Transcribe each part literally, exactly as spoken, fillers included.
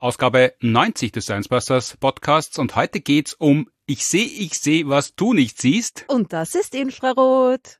Ausgabe neunzig des Science Busters Podcasts und heute geht's um Ich seh, ich seh, was du nicht siehst. Und das ist Infrarot.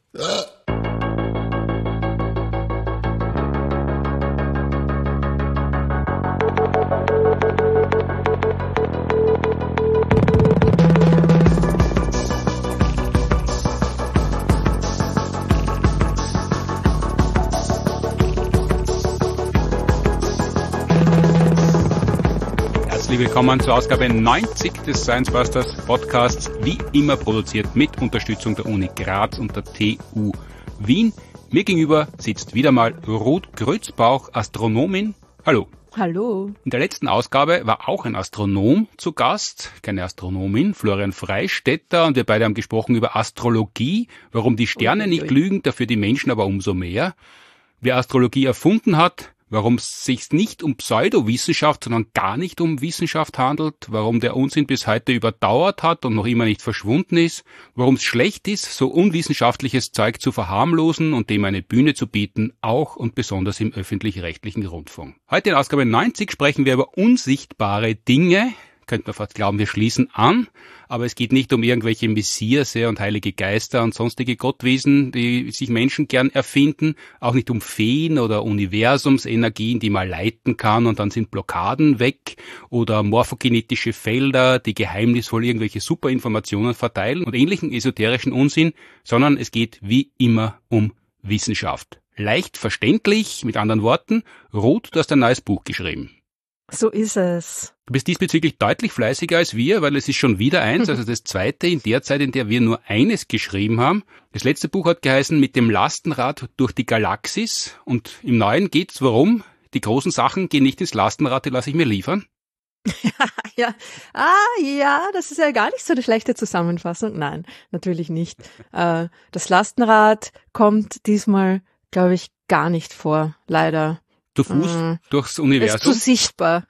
Willkommen zur Ausgabe neunzig des Science Busters Podcasts, wie immer produziert mit Unterstützung der Uni Graz und der T U Wien. Mir gegenüber sitzt wieder mal Ruth Grützbauch, Astronomin. Hallo. Hallo. In der letzten Ausgabe war auch ein Astronom zu Gast, keine Astronomin, Florian Freistetter, und wir beide haben gesprochen über Astrologie, warum die Sterne ui, ui, ui. nicht lügen, dafür die Menschen aber umso mehr. Wer Astrologie erfunden hat, warum es sich nicht um Pseudowissenschaft, sondern gar nicht um Wissenschaft handelt, warum der Unsinn bis heute überdauert hat und noch immer nicht verschwunden ist, warum es schlecht ist, so unwissenschaftliches Zeug zu verharmlosen und dem eine Bühne zu bieten, auch und besonders im öffentlich-rechtlichen Rundfunk. Heute in Ausgabe neunzig sprechen wir über unsichtbare Dinge. Könnte man fast glauben, wir schließen an, aber es geht nicht um irgendwelche Messiase und heilige Geister und sonstige Gottwesen, die sich Menschen gern erfinden, auch nicht um Feen oder Universumsenergien, die man leiten kann und dann sind Blockaden weg, oder morphogenetische Felder, die geheimnisvoll irgendwelche Superinformationen verteilen und ähnlichen esoterischen Unsinn, sondern es geht wie immer um Wissenschaft. Leicht verständlich, mit anderen Worten, Ruth, du hast ein neues Buch geschrieben. So ist es. Du bist diesbezüglich deutlich fleißiger als wir, weil es ist schon wieder eins, also das zweite in der Zeit, in der wir nur eines geschrieben haben. Das letzte Buch hat geheißen Mit dem Lastenrad durch die Galaxis, und im neuen geht's warum? Die großen Sachen gehen nicht ins Lastenrad, die lasse ich mir liefern. Ja, ja. Ah, ja, das ist ja gar nicht so eine schlechte Zusammenfassung. Nein, natürlich nicht. Äh, das Lastenrad kommt diesmal, glaube ich, gar nicht vor, leider. Zu Fuß mm. durchs Universum? Ist zu sichtbar.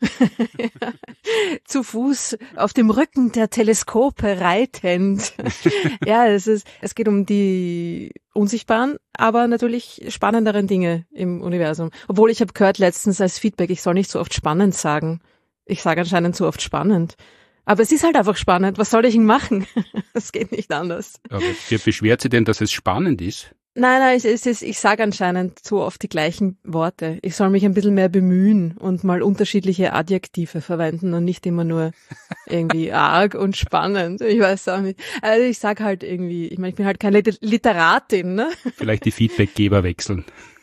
Zu Fuß auf dem Rücken der Teleskope reitend. Ja, es ist, es geht um die unsichtbaren, aber natürlich spannenderen Dinge im Universum. Obwohl, ich habe gehört letztens als Feedback, ich soll nicht so oft spannend sagen. Ich sage anscheinend zu oft spannend. Aber es ist halt einfach spannend. Was soll ich denn machen? Es geht nicht anders. Aber wer beschwert sich denn, dass es spannend ist? Nein, nein, es ist, ich sage anscheinend zu oft die gleichen Worte. Ich soll mich ein bisschen mehr bemühen und mal unterschiedliche Adjektive verwenden und nicht immer nur irgendwie arg und spannend. Ich weiß auch nicht. Also ich sag halt irgendwie, ich meine, ich bin halt keine Literatin, ne? Vielleicht die Feedbackgeber wechseln.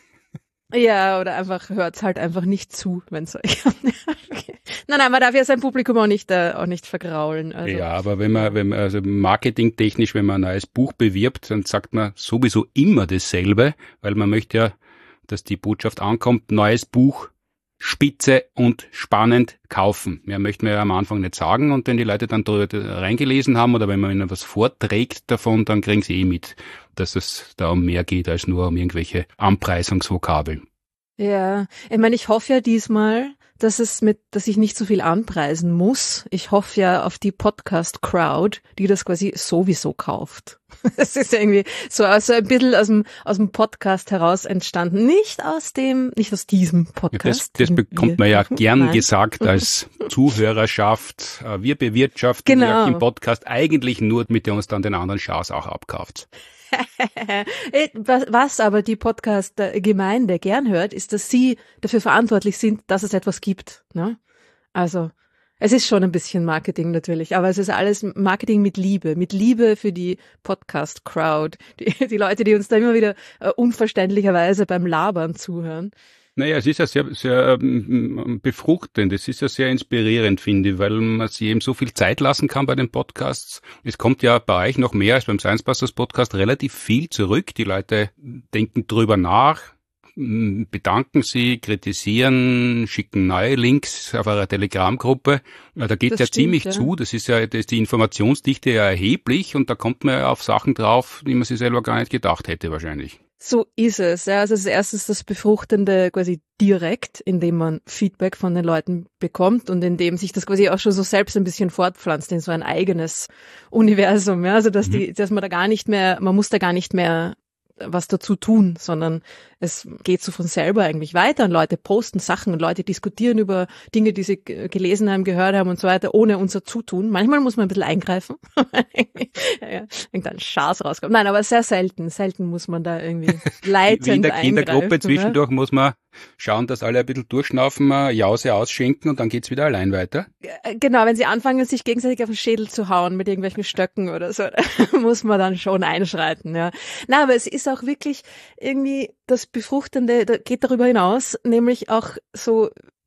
Ja, oder einfach hört's halt einfach nicht zu, wenn es euch. Okay. Nein, nein, man darf ja sein Publikum auch nicht äh, auch nicht vergraulen. Also. Ja, aber wenn man, wenn man also marketingtechnisch, wenn man ein neues Buch bewirbt, dann sagt man sowieso immer dasselbe, weil man möchte ja, dass die Botschaft ankommt: Neues Buch, spitze und spannend kaufen. Mehr möchten wir ja am Anfang nicht sagen, und wenn die Leute dann drüber reingelesen haben oder wenn man ihnen was vorträgt davon, dann kriegen sie eh mit, dass es da um mehr geht als nur um irgendwelche Anpreisungsvokabeln. Ja, ich meine, ich hoffe ja diesmal, dass es mit, dass ich nicht so viel anpreisen muss. Ich hoffe ja auf die Podcast-Crowd, die das quasi sowieso kauft. Es ist irgendwie so also ein bisschen aus dem, aus dem Podcast heraus entstanden. Nicht aus dem, nicht aus diesem Podcast. Ja, das, das bekommt man ja gern Nein. gesagt als Zuhörerschaft. Wir bewirtschaften genau. ja im Podcast eigentlich nur, damit ihr uns dann den anderen Schaß auch abkauft. Was aber die Podcast-Gemeinde gern hört, ist, dass sie dafür verantwortlich sind, dass es etwas gibt. Ne? Also es ist schon ein bisschen Marketing natürlich, aber es ist alles Marketing mit Liebe, mit Liebe für die Podcast-Crowd, die, die Leute, die uns da immer wieder uh, unverständlicherweise beim Labern zuhören. Naja, es ist ja sehr, sehr ähm, befruchtend, es ist ja sehr inspirierend, finde ich, weil man sich eben so viel Zeit lassen kann bei den Podcasts. Es kommt ja bei euch noch mehr als beim Science Busters Podcast relativ viel zurück. Die Leute denken drüber nach, bedanken sie, kritisieren, schicken neue Links auf eurer Telegram-Gruppe. Da geht es ja stimmt, ziemlich ja. zu, das ist ja, da ist die Informationsdichte ja erheblich, und da kommt man ja auf Sachen drauf, die man sich selber gar nicht gedacht hätte wahrscheinlich. So ist es. Ja, also es ist erstens das Befruchtende quasi direkt, indem man Feedback von den Leuten bekommt und indem sich das quasi auch schon so selbst ein bisschen fortpflanzt in so ein eigenes Universum. Ja, also dass die, dass man da gar nicht mehr, man muss da gar nicht mehr was dazu tun, sondern es geht so von selber eigentlich weiter und Leute posten Sachen und Leute diskutieren über Dinge, die sie g- gelesen haben, gehört haben und so weiter, ohne unser Zutun. Manchmal muss man ein bisschen eingreifen, ja, ja, irgendein Schaß rauskommt. Nein, aber sehr selten, selten muss man da irgendwie leitend Wie in der Kindergruppe eingreifen, zwischendurch ja. muss man schauen, dass alle ein bisschen durchschnaufen, Jause ausschenken und dann geht's wieder allein weiter. Genau, wenn sie anfangen, sich gegenseitig auf den Schädel zu hauen mit irgendwelchen Stöcken oder so, muss man dann schon einschreiten, ja. Na, aber es ist auch wirklich irgendwie das Befruchtende, da geht darüber hinaus, nämlich auch so,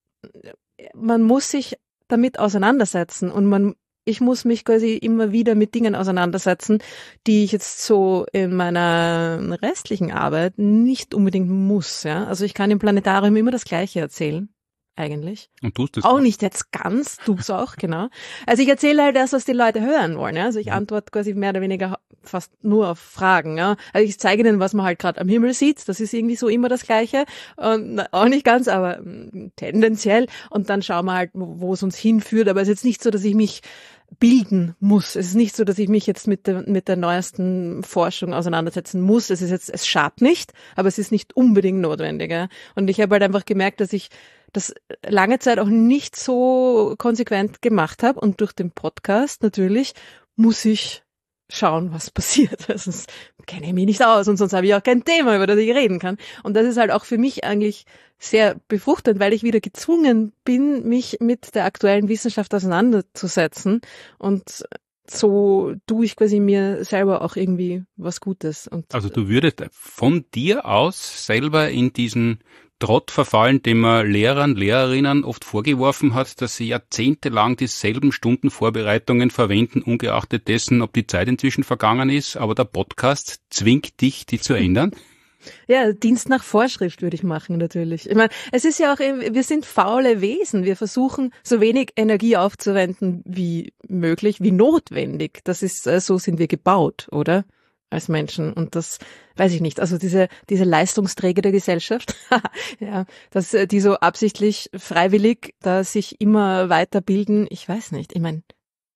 man muss sich damit auseinandersetzen und man, ich muss mich quasi immer wieder mit Dingen auseinandersetzen, die ich jetzt so in meiner restlichen Arbeit nicht unbedingt muss, ja. Also ich kann im Planetarium immer das Gleiche erzählen. Eigentlich. Und tust das auch nicht jetzt ganz, tu's auch, genau. Also ich erzähle halt das, was die Leute hören wollen, ja. Also ich antworte quasi mehr oder weniger fast nur auf Fragen, ja. Also ich zeige ihnen, was man halt gerade am Himmel sieht, das ist irgendwie so immer das Gleiche. Und auch nicht ganz, aber m, tendenziell. Und dann schauen wir halt, wo, wo es uns hinführt. Aber es ist jetzt nicht so, dass ich mich bilden muss. Es ist nicht so, dass ich mich jetzt mit der, mit der neuesten Forschung auseinandersetzen muss. Es ist jetzt, es schadet nicht, aber es ist nicht unbedingt notwendig, ja. Und ich habe halt einfach gemerkt, dass ich das lange Zeit auch nicht so konsequent gemacht habe und durch den Podcast natürlich muss ich schauen, was passiert. Also das kenne ich mich nicht aus und sonst habe ich auch kein Thema, über das ich reden kann. Und das ist halt auch für mich eigentlich sehr befruchtend, weil ich wieder gezwungen bin, mich mit der aktuellen Wissenschaft auseinanderzusetzen und so tue ich quasi mir selber auch irgendwie was Gutes. Und also du würdest von dir aus selber in diesen Trott verfallen, den man Lehrern, Lehrerinnen oft vorgeworfen hat, dass sie jahrzehntelang dieselben Stundenvorbereitungen verwenden, ungeachtet dessen, ob die Zeit inzwischen vergangen ist, aber der Podcast zwingt dich, die zu ändern? Ja, Dienst nach Vorschrift würde ich machen, natürlich. Ich meine, es ist ja auch, wir sind faule Wesen. Wir versuchen, so wenig Energie aufzuwenden wie möglich, wie notwendig. Das ist, so sind wir gebaut, oder? Als Menschen. Und das weiß ich nicht. Also diese, diese Leistungsträger der Gesellschaft, ja, dass die so absichtlich, freiwillig, da sich immer weiterbilden. Ich weiß nicht. Ich meine,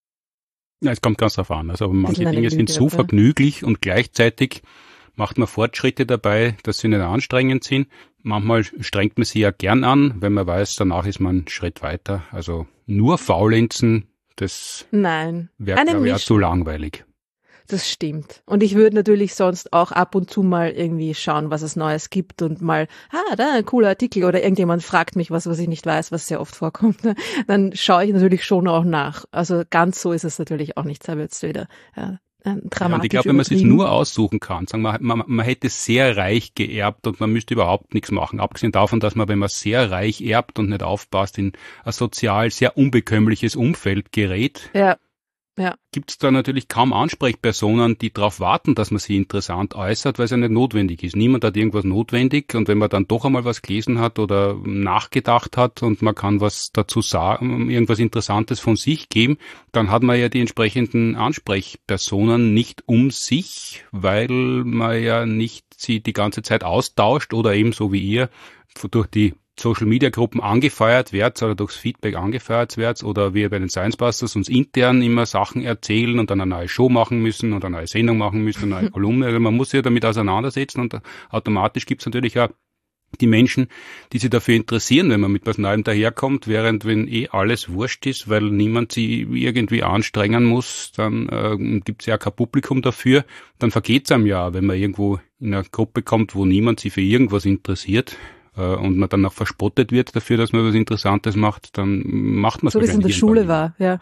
ja, es kommt ganz drauf an. Also manche Dinge Lüge, sind so oder? vergnüglich und gleichzeitig macht man Fortschritte dabei, dass sie nicht anstrengend sind. Manchmal strengt man sie ja gern an, wenn man weiß, danach ist man einen Schritt weiter. Also nur faulenzen, das nein. wäre, Eine glaube ich, auch Mischung. zu langweilig. Das stimmt. Und ich würde natürlich sonst auch ab und zu mal irgendwie schauen, was es Neues gibt und mal, ah, da ein cooler Artikel oder irgendjemand fragt mich was, was ich nicht weiß, was sehr oft vorkommt. Dann schaue ich natürlich schon auch nach. Also ganz so ist es natürlich auch nicht, da wird's wieder ja, dramatisch. Ja, und ich glaube, wenn man es jetzt nur aussuchen kann, sagen wir, man, man hätte sehr reich geerbt und man müsste überhaupt nichts machen. Abgesehen davon, dass man, wenn man sehr reich erbt und nicht aufpasst, in ein sozial sehr unbekömmliches Umfeld gerät. Ja. Ja. Gibt es da natürlich kaum Ansprechpersonen, die darauf warten, dass man sie interessant äußert, weil es ja nicht notwendig ist. Niemand hat irgendwas notwendig und wenn man dann doch einmal was gelesen hat oder nachgedacht hat und man kann was dazu sagen, irgendwas Interessantes von sich geben, dann hat man ja die entsprechenden Ansprechpersonen nicht um sich, weil man ja nicht sie die ganze Zeit austauscht oder eben so wie ihr durch die Social-Media-Gruppen angefeuert wird oder durchs Feedback angefeuert wird oder wir bei den Science Busters uns intern immer Sachen erzählen und dann eine neue Show machen müssen oder eine neue Sendung machen müssen, eine neue Kolumne. Also man muss sich ja damit auseinandersetzen und automatisch gibt es natürlich auch die Menschen, die sich dafür interessieren, wenn man mit was Neuem daherkommt, während wenn eh alles wurscht ist, weil niemand sie irgendwie anstrengen muss, dann äh, gibt es ja kein Publikum dafür. Dann vergeht es einem ja, wenn man irgendwo in eine Gruppe kommt, wo niemand sich für irgendwas interessiert, und man dann auch verspottet wird dafür, dass man was Interessantes macht, dann macht man es so wie es in der Schule nicht. war, ja.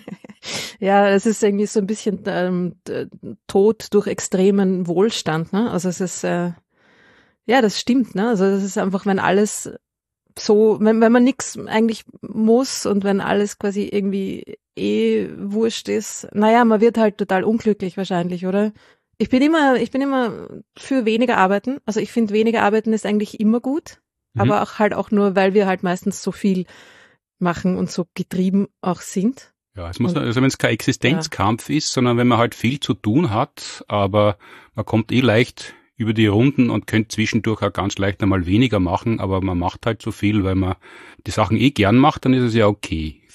Ja, es ist irgendwie so ein bisschen ähm, Tod durch extremen Wohlstand, ne? Also es ist, äh, ja, das stimmt, ne? Also das ist einfach, wenn alles so, wenn, wenn man nichts eigentlich muss und wenn alles quasi irgendwie eh wurscht ist, naja, man wird halt total unglücklich wahrscheinlich, oder? Ich bin immer, ich bin immer für weniger Arbeiten. Also ich finde, weniger Arbeiten ist eigentlich immer gut, mhm. aber auch halt auch nur, weil wir halt meistens so viel machen und so getrieben auch sind. Ja, es muss, und, also wenn es kein Existenzkampf ja. ist, sondern wenn man halt viel zu tun hat, aber man kommt eh leicht über die Runden und könnte zwischendurch auch ganz leicht einmal weniger machen, aber man macht halt so viel, weil man die Sachen eh gern macht, dann ist es ja okay.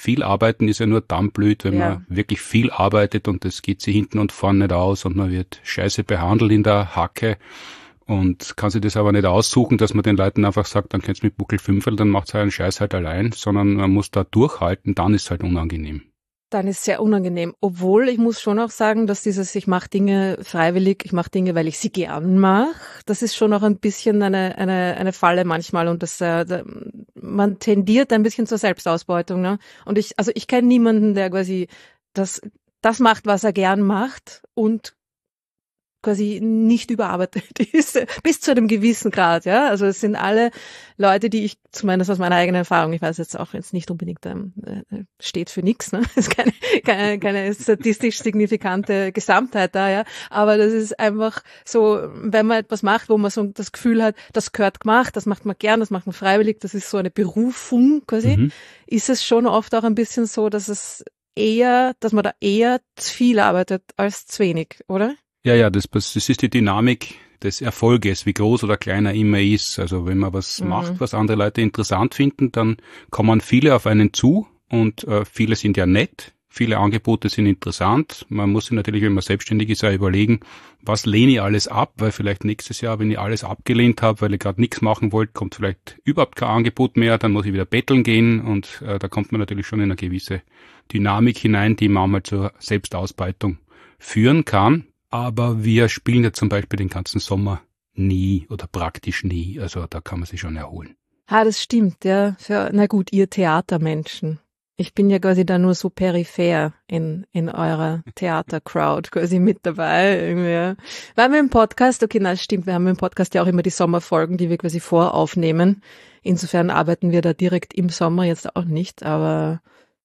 viel arbeiten ist ja nur dann blöd, wenn ja. man wirklich viel arbeitet und das geht sich hinten und vorne nicht aus und man wird scheiße behandelt in der Hacke und kann sich das aber nicht aussuchen, dass man den Leuten einfach sagt, dann könnt's mit Buckel fünferl, dann macht's halt einen Scheiß halt allein, sondern man muss da durchhalten, dann ist es halt unangenehm. Dann ist es sehr unangenehm. Obwohl, ich muss schon auch sagen, dass dieses, ich mache Dinge freiwillig, ich mache Dinge, weil ich sie gern mache, das ist schon auch ein bisschen eine eine eine Falle manchmal und das äh, man tendiert ein bisschen zur Selbstausbeutung, ne? Und ich, also ich kenne niemanden, der quasi das das macht, was er gern macht und quasi nicht überarbeitet ist, bis zu einem gewissen Grad, ja. Also es sind alle Leute, die ich, zumindest aus meiner eigenen Erfahrung, ich weiß jetzt auch jetzt nicht unbedingt, ähm, steht für nichts, ne. Es ist keine, keine, keine statistisch signifikante Gesamtheit da, ja. Aber das ist einfach so, wenn man etwas macht, wo man so das Gefühl hat, das gehört gemacht, das macht man gern, das macht man freiwillig, das ist so eine Berufung quasi, mhm. ist es schon oft auch ein bisschen so, dass es eher, dass man da eher zu viel arbeitet als zu wenig, oder? Ja, ja, das, das ist die Dynamik des Erfolges, wie groß oder klein er immer ist. Also wenn man was mhm. macht, was andere Leute interessant finden, dann kommen viele auf einen zu und äh, viele sind ja nett, viele Angebote sind interessant. Man muss sich natürlich, wenn man selbstständig ist, auch überlegen, was lehne ich alles ab, weil vielleicht nächstes Jahr, wenn ich alles abgelehnt habe, weil ich gerade nichts machen wollte, kommt vielleicht überhaupt kein Angebot mehr, dann muss ich wieder betteln gehen und äh, da kommt man natürlich schon in eine gewisse Dynamik hinein, die manchmal zur Selbstausbeutung führen kann. Aber wir spielen ja zum Beispiel den ganzen Sommer nie oder praktisch nie. Also da kann man sich schon erholen. Ah, das stimmt, ja. Für, na gut, ihr Theatermenschen. Ich bin ja quasi da nur so peripher in in eurer Theatercrowd quasi mit dabei. Irgendwie, ja. Weil wir im Podcast, okay, na, das stimmt, wir haben im Podcast ja auch immer die Sommerfolgen, die wir quasi voraufnehmen. Insofern arbeiten wir da direkt im Sommer jetzt auch nicht. Aber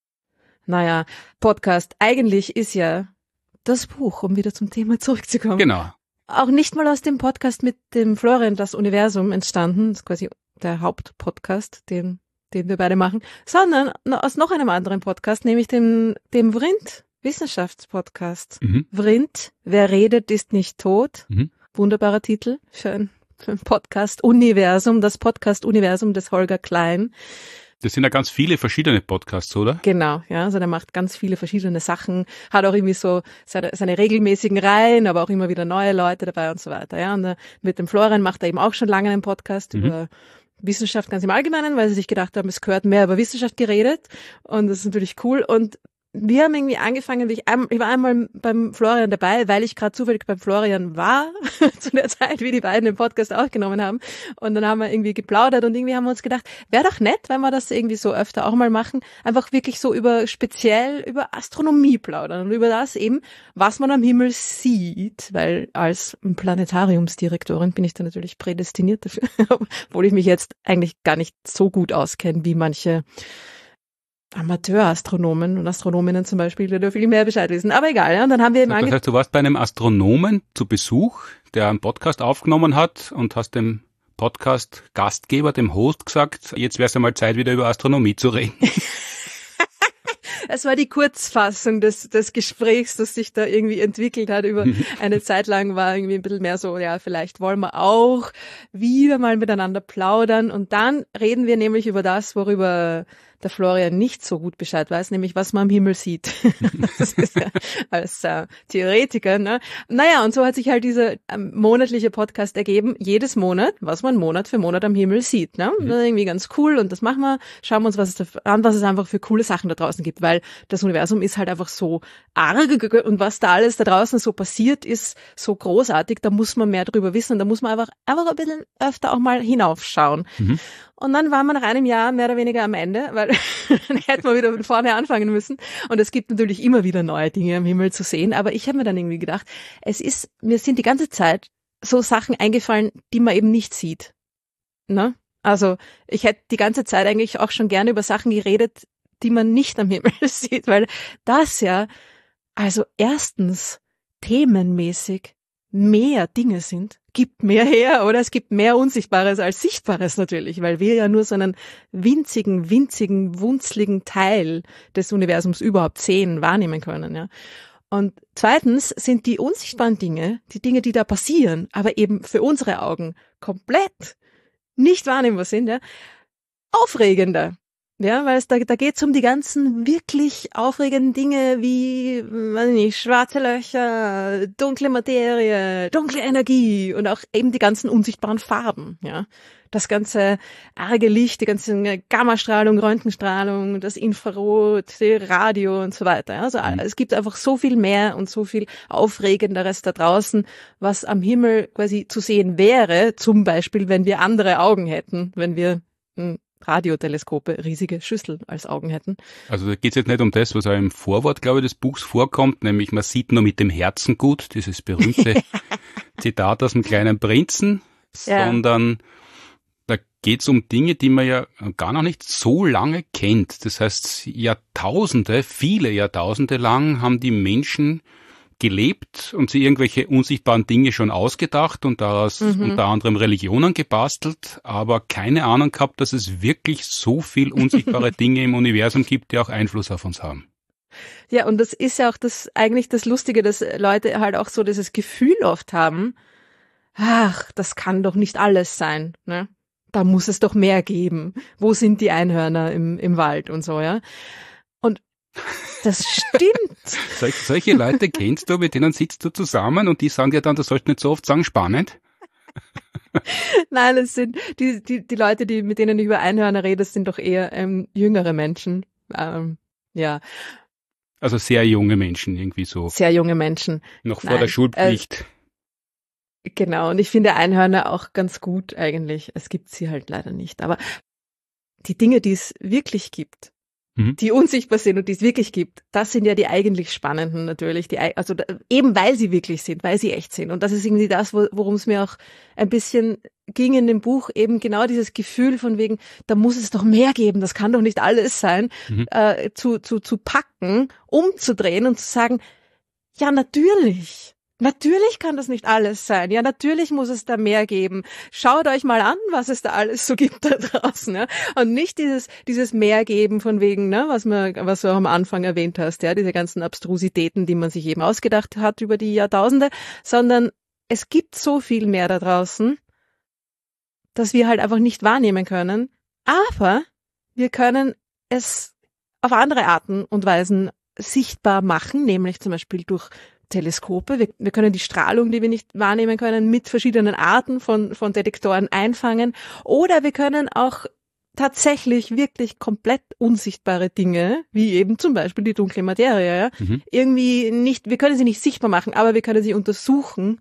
naja, Podcast eigentlich ist ja das Buch, um wieder zum Thema zurückzukommen. Genau. Auch nicht mal aus dem Podcast mit dem Florian, das Universum, entstanden, das ist quasi der Hauptpodcast, den, den wir beide machen, sondern aus noch einem anderen Podcast, nämlich dem, dem Vrind Wissenschaftspodcast. Mhm. Vrind, wer redet, ist nicht tot. Mhm. Wunderbarer Titel für ein, für ein Podcast-Universum, das Podcast-Universum des Holger Klein. Das sind ja ganz viele verschiedene Podcasts, oder? Genau, ja, also der macht ganz viele verschiedene Sachen, hat auch irgendwie so seine, seine regelmäßigen Reihen, aber auch immer wieder neue Leute dabei und so weiter, ja. Und äh, mit dem Florian macht er eben auch schon lange einen Podcast mhm. über Wissenschaft ganz im Allgemeinen, weil sie sich gedacht haben, es gehört mehr über Wissenschaft geredet und das ist natürlich cool und wir haben irgendwie angefangen, ich, ich war einmal beim Florian dabei, weil ich gerade zufällig beim Florian war, zu der Zeit, wie die beiden den Podcast aufgenommen haben. Und dann haben wir irgendwie geplaudert und irgendwie haben wir uns gedacht, wäre doch nett, wenn wir das irgendwie so öfter auch mal machen, einfach wirklich so über, speziell über Astronomie plaudern und über das eben, was man am Himmel sieht, weil als Planetariumsdirektorin bin ich da natürlich prädestiniert dafür, obwohl ich mich jetzt eigentlich gar nicht so gut auskenne, wie manche Amateurastronomen und Astronominnen zum Beispiel, die da viel mehr Bescheid wissen. Aber egal, ja. Und dann haben wir eben Das heißt, du warst bei einem Astronomen zu Besuch, der einen Podcast aufgenommen hat und hast dem Podcast-Gastgeber, dem Host gesagt, jetzt wäre es einmal Zeit, wieder über Astronomie zu reden. Es war die Kurzfassung des, des Gesprächs, das sich da irgendwie entwickelt hat. Über eine Zeit lang war irgendwie ein bisschen mehr so, ja, vielleicht wollen wir auch wieder mal miteinander plaudern. Und dann reden wir nämlich über das, worüber der Florian nicht so gut Bescheid weiß, nämlich was man am Himmel sieht. Das ist ja als äh, Theoretiker, ne? Naja, und so hat sich halt dieser ähm, monatliche Podcast ergeben, jedes Monat, was man Monat für Monat am Himmel sieht, ne? Mhm. Das ist irgendwie ganz cool und das machen wir, schauen wir uns was es da an, was es einfach für coole Sachen da draußen gibt, weil das Universum ist halt einfach so arg und was da alles da draußen so passiert, ist so großartig, da muss man mehr drüber wissen und da muss man einfach, einfach ein bisschen öfter auch mal hinaufschauen. Mhm. Und dann waren wir nach einem Jahr mehr oder weniger am Ende, weil dann hätten wir wieder von vorne anfangen müssen. Und es gibt natürlich immer wieder neue Dinge am Himmel zu sehen. Aber ich habe mir dann irgendwie gedacht, es ist, mir sind die ganze Zeit so Sachen eingefallen, die man eben nicht sieht. Ne? Also ich hätte die ganze Zeit eigentlich auch schon gerne über Sachen geredet, die man nicht am Himmel sieht, weil das ja, also erstens themenmäßig mehr Dinge sind, gibt mehr her, oder es gibt mehr Unsichtbares als Sichtbares natürlich, weil wir ja nur so einen winzigen, winzigen, wunzligen Teil des Universums überhaupt sehen, wahrnehmen können, ja. Und zweitens sind die unsichtbaren Dinge, die Dinge, die da passieren, aber eben für unsere Augen komplett nicht wahrnehmbar sind, ja, aufregender. Ja, weil es da, da geht's um die ganzen wirklich aufregenden Dinge wie, weiß nicht, schwarze Löcher, dunkle Materie, dunkle Energie und auch eben die ganzen unsichtbaren Farben, ja. Das ganze arge Licht, die ganze Gammastrahlung, Röntgenstrahlung, das Infrarot, die Radio und so weiter. Ja. Also mhm. es gibt einfach so viel mehr und so viel Aufregenderes da draußen, was am Himmel quasi zu sehen wäre, zum Beispiel, wenn wir andere Augen hätten, wenn wir hm, Radioteleskope, riesige Schüssel als Augen hätten. Also da geht es jetzt nicht um das, was auch im Vorwort, glaube ich, des Buchs vorkommt, nämlich man sieht nur mit dem Herzen gut, dieses berühmte Zitat aus dem kleinen Prinzen, ja. sondern da geht es um Dinge, die man ja gar noch nicht so lange kennt. Das heißt, Jahrtausende, viele Jahrtausende lang haben die Menschen gelebt und sie irgendwelche unsichtbaren Dinge schon ausgedacht und daraus mhm. unter anderem Religionen gebastelt, aber keine Ahnung gehabt, dass es wirklich so viel unsichtbare Dinge im Universum gibt, die auch Einfluss auf uns haben. Ja, und das ist ja auch das eigentlich das Lustige, dass Leute halt auch so dieses Gefühl oft haben, ach, das kann doch nicht alles sein, ne? Da muss es doch mehr geben. Wo sind die Einhörner im, im Wald und so, ja? Und das stimmt. Sol- solche Leute kennst du, mit denen sitzt du zusammen und die sagen dir dann, du sollst nicht so oft sagen, spannend. Nein, es sind die, die, die Leute, die, mit denen ich über Einhörner rede, das sind doch eher ähm, jüngere Menschen. Ähm, ja. Also sehr junge Menschen, irgendwie so. Sehr junge Menschen. Noch vor Nein, der Schulpflicht. Äh, genau, und ich finde Einhörner auch ganz gut eigentlich. Es gibt sie halt leider nicht. Aber die Dinge, die es wirklich gibt, die unsichtbar sind und die es wirklich gibt, das sind ja die eigentlich spannenden natürlich, die, also eben weil sie wirklich sind, weil sie echt sind. Und das ist irgendwie das, worum es mir auch ein bisschen ging in dem Buch, eben genau dieses Gefühl von wegen, da muss es doch mehr geben, das kann doch nicht alles sein, mhm. äh, zu, zu, zu packen, umzudrehen und zu sagen, ja natürlich. Natürlich kann das nicht alles sein. Ja, natürlich muss es da mehr geben. Schaut euch mal an, was es da alles so gibt da draußen. Ja? Und nicht dieses dieses mehr geben von wegen, ne, was man, was du auch am Anfang erwähnt hast, ja, diese ganzen Abstrusitäten, die man sich eben ausgedacht hat über die Jahrtausende, sondern es gibt so viel mehr da draußen, dass wir halt einfach nicht wahrnehmen können. Aber wir können es auf andere Arten und Weisen sichtbar machen, nämlich zum Beispiel durch Teleskope. Wir, wir können die Strahlung, die wir nicht wahrnehmen können, mit verschiedenen Arten von, von Detektoren einfangen. Oder wir können auch tatsächlich wirklich komplett unsichtbare Dinge, wie eben zum Beispiel die dunkle Materie, ja, mhm. irgendwie nicht, wir können sie nicht sichtbar machen, aber wir können sie untersuchen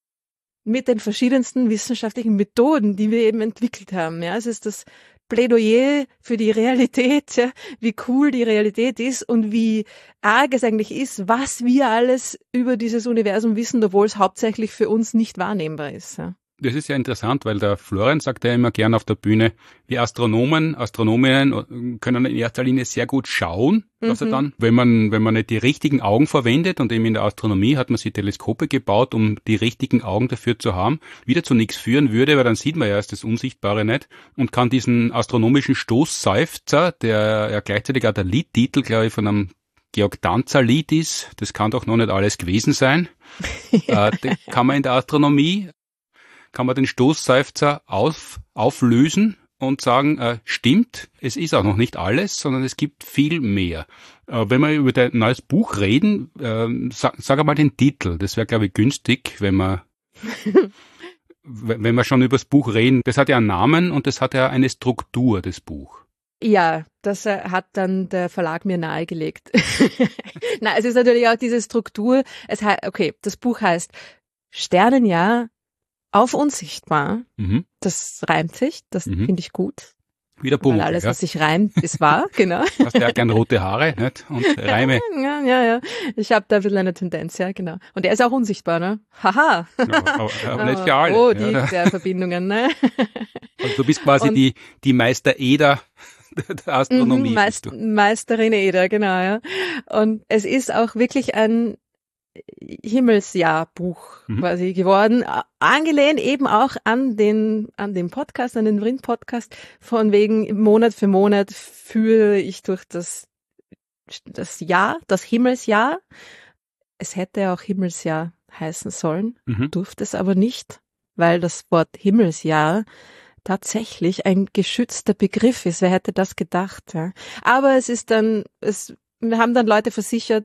mit den verschiedensten wissenschaftlichen Methoden, die wir eben entwickelt haben. Ja, es ist das Plädoyer für die Realität, ja, wie cool die Realität ist und wie arg es eigentlich ist, was wir alles über dieses Universum wissen, obwohl es hauptsächlich für uns nicht wahrnehmbar ist. Ja. Das ist ja interessant, weil der Florian sagt ja immer gern auf der Bühne, wir Astronomen, Astronominnen können in erster Linie sehr gut schauen, was mhm. er dann, wenn man, wenn man nicht die richtigen Augen verwendet, und eben in der Astronomie hat man sich Teleskope gebaut, um die richtigen Augen dafür zu haben, wieder zu nichts führen würde, weil dann sieht man ja erst das Unsichtbare nicht und kann diesen astronomischen Stoßseufzer, der ja gleichzeitig auch der Liedtitel, glaube ich, von einem Georg Danzer Lied ist, das kann doch noch nicht alles gewesen sein, äh, den kann man in der Astronomie kann man den Stoßseufzer auf, auflösen und sagen, äh, stimmt, es ist auch noch nicht alles, sondern es gibt viel mehr. Äh, wenn wir über dein neues Buch reden, äh, sag, sag einmal den Titel. Das wäre, glaube ich, günstig, wenn wir wenn wir schon über das Buch reden. Das hat ja einen Namen und das hat ja eine Struktur, das Buch. Ja, das äh, hat dann der Verlag mir nahegelegt. Nein, es ist natürlich auch diese Struktur. Es he- okay, das Buch heißt Sternenjahr auf unsichtbar. Mhm. Das reimt sich, das mhm. finde ich gut. Wieder Pumuckl, weil alles, ja? was sich reimt, ist wahr, genau. Du hast ja gern rote Haare, nicht? Und Reime. Ja, ja, ja. Ich habe da ein bisschen eine Tendenz, ja, genau. Und er ist auch unsichtbar, ne? Haha. Ja, aber, aber nicht für alle. Oh, die ja. Verbindungen, ne? Also du bist quasi und, die, die Meister Eder der Astronomie. Meist, Meisterin Eder, genau, ja. Und es ist auch wirklich ein Himmelsjahrbuch mhm. quasi geworden, angelehnt eben auch an den an den Podcast, an den Vrind-Podcast, von wegen Monat für Monat führe ich durch das das Jahr, das Himmelsjahr. Es hätte auch Himmelsjahr heißen sollen, mhm. durfte es aber nicht, weil das Wort Himmelsjahr tatsächlich ein geschützter Begriff ist. Wer hätte das gedacht? Ja? Aber es ist dann, es, wir haben dann Leute versichert,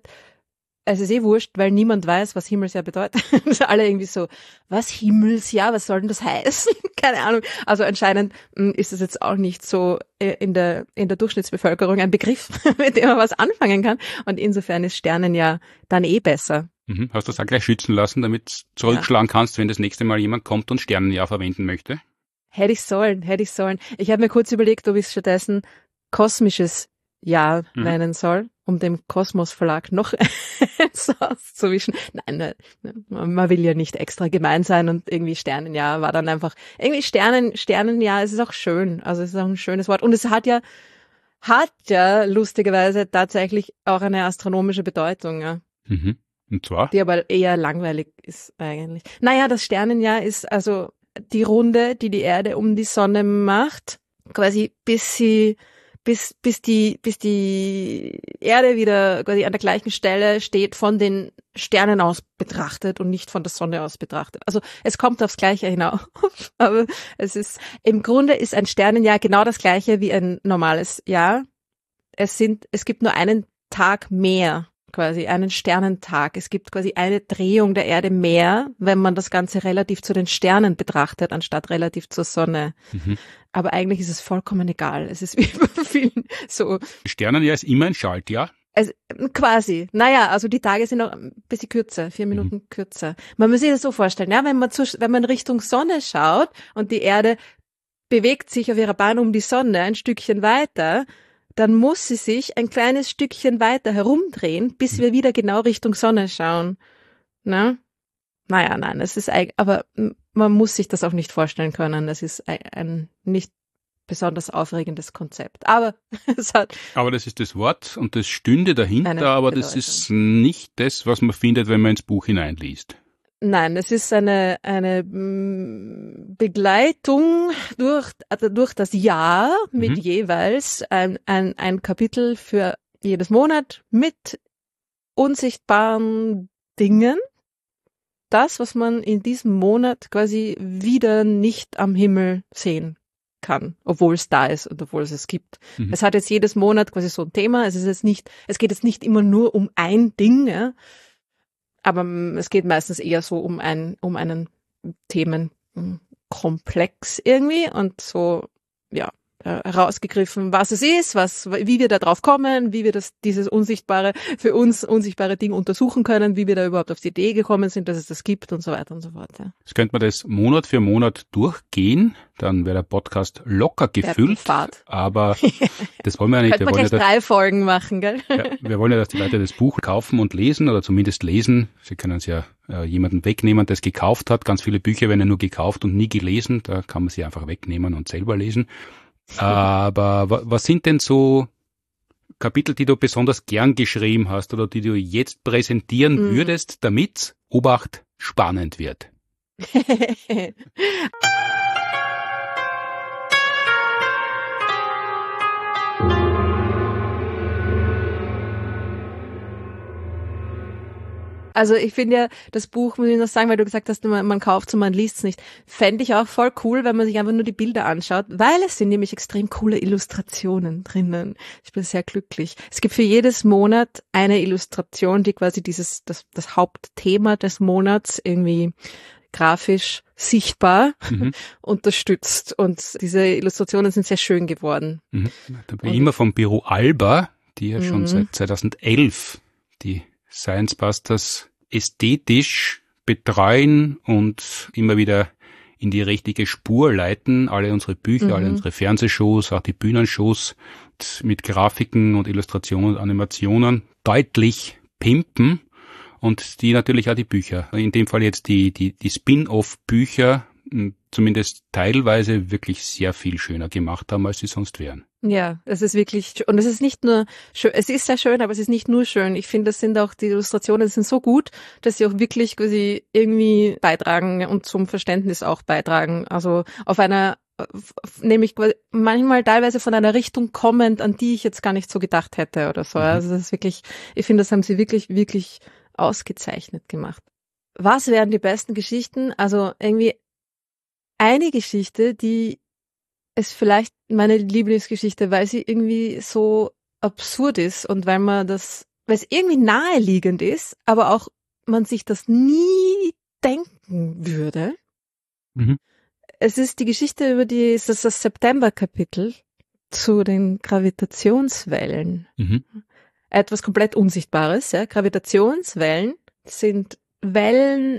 es ist eh wurscht, weil niemand weiß, was Himmelsjahr bedeutet. Alle irgendwie so, was Himmelsjahr, was soll denn das heißen? Keine Ahnung. Also anscheinend mh, ist das jetzt auch nicht so äh, in der in der Durchschnittsbevölkerung ein Begriff, mit dem man was anfangen kann. Und insofern ist Sternenjahr dann eh besser. Mhm. Hast du das auch gleich schützen lassen, damit du zurückschlagen ja. kannst, wenn das nächste Mal jemand kommt und Sternenjahr verwenden möchte? Hätte ich sollen, hätte ich sollen. Ich habe mir kurz überlegt, ob ich stattdessen kosmisches Jahr mhm. nennen soll, um dem Kosmos Verlag noch eins auszuwischen. Nein, man will ja nicht extra gemein sein und irgendwie Sternenjahr war dann einfach, irgendwie Sternen, Sternenjahr, es ist auch schön, also es ist auch ein schönes Wort und es hat ja, hat ja lustigerweise tatsächlich auch eine astronomische Bedeutung, ja. Mhm. Und zwar? Die aber eher langweilig ist eigentlich. Naja, das Sternenjahr ist also die Runde, die die Erde um die Sonne macht, quasi bis sie bis bis die bis die Erde wieder quasi an der gleichen Stelle steht, von den Sternen aus betrachtet und nicht von der Sonne aus betrachtet. Also es kommt aufs Gleiche hinaus, aber es ist im Grunde ist ein Sternenjahr genau das Gleiche wie ein normales Jahr. Es sind es gibt nur einen Tag mehr, quasi einen Sternentag. Es gibt quasi eine Drehung der Erde mehr, wenn man das Ganze relativ zu den Sternen betrachtet, anstatt relativ zur Sonne. Mhm. Aber eigentlich ist es vollkommen egal. Es ist wie bei vielen so. Sternenjahr ist immer ein Schaltjahr? Also, quasi. Naja, also die Tage sind noch ein bisschen kürzer, vier Minuten mhm. kürzer. Man muss sich das so vorstellen, ja, wenn man zu, wenn man Richtung Sonne schaut und die Erde bewegt sich auf ihrer Bahn um die Sonne ein Stückchen weiter, dann muss sie sich ein kleines Stückchen weiter herumdrehen, bis wir wieder genau Richtung Sonne schauen. Na? Naja, nein, es ist eigentlich, aber man muss sich das auch nicht vorstellen können. Das ist ein, ein nicht besonders aufregendes Konzept. Aber es hat. Aber das ist das Wort und das stünde dahinter, aber das ist nicht das, was man findet, wenn man ins Buch hineinliest. Nein, es ist eine eine Begleitung durch also durch das Jahr mit mhm. jeweils ein, ein ein Kapitel für jedes Monat mit unsichtbaren Dingen. Das, was man in diesem Monat quasi wieder nicht am Himmel sehen kann, obwohl es da ist und obwohl es es gibt. Mhm. Es hat jetzt jedes Monat quasi so ein Thema. Es ist jetzt nicht, es geht jetzt nicht immer nur um ein Ding, ja. Aber es geht meistens eher so um ein, um einen Themenkomplex irgendwie und so, ja, herausgegriffen, was es ist, was, wie wir da drauf kommen, wie wir das, dieses unsichtbare, für uns unsichtbare Ding untersuchen können, wie wir da überhaupt auf die Idee gekommen sind, dass es das gibt und so weiter und so fort, ja. Jetzt könnte man das Monat für Monat durchgehen, dann wäre der Podcast locker gefüllt, aber das wollen wir ja nicht. Könnte man gleich ja, drei Folgen machen, gell? Ja, wir wollen ja, dass die Leute das Buch kaufen und lesen oder zumindest lesen. Sie können es ja äh, jemanden wegnehmen, der es gekauft hat. Ganz viele Bücher werden ja nur gekauft und nie gelesen. Da kann man sie einfach wegnehmen und selber lesen. Aber was sind denn so Kapitel, die du besonders gern geschrieben hast oder die du jetzt präsentieren mm. würdest, damit, Obacht, spannend wird? Also ich finde ja, das Buch, muss ich noch sagen, weil du gesagt hast, man, man kauft es und man liest es nicht, fände ich auch voll cool, wenn man sich einfach nur die Bilder anschaut, weil es sind nämlich extrem coole Illustrationen drinnen. Ich bin sehr glücklich. Es gibt für jedes Monat eine Illustration, die quasi dieses das, das Hauptthema des Monats irgendwie grafisch sichtbar mhm. unterstützt. Und diese Illustrationen sind sehr schön geworden. Mhm. Da bin ich immer vom Büro Alba, die ja schon mhm. seit zweitausendelf die Science Busters ästhetisch betreuen und immer wieder in die richtige Spur leiten. Alle unsere Bücher, mhm. alle unsere Fernsehshows, auch die Bühnenshows mit Grafiken und Illustrationen und Animationen deutlich pimpen und die natürlich auch die Bücher. In dem Fall jetzt die, die, die Spin-off-Bücher zumindest teilweise wirklich sehr viel schöner gemacht haben, als sie sonst wären. Ja, es ist wirklich, und es ist nicht nur schön, es ist sehr schön, aber es ist nicht nur schön. Ich finde, das sind auch, die Illustrationen sind so gut, dass sie auch wirklich quasi irgendwie beitragen und zum Verständnis auch beitragen. Also auf einer, nämlich manchmal teilweise von einer Richtung kommend, an die ich jetzt gar nicht so gedacht hätte oder so. Mhm. Also das ist wirklich, ich finde, das haben sie wirklich, wirklich ausgezeichnet gemacht. Was wären die besten Geschichten? Also irgendwie eine Geschichte, die ist vielleicht meine Lieblingsgeschichte, weil sie irgendwie so absurd ist und weil man das, weil es irgendwie naheliegend ist, aber auch man sich das nie denken würde. Mhm. Es ist die Geschichte über die, es ist das September-Kapitel zu den Gravitationswellen. Mhm. Etwas komplett Unsichtbares, ja. Gravitationswellen sind Wellen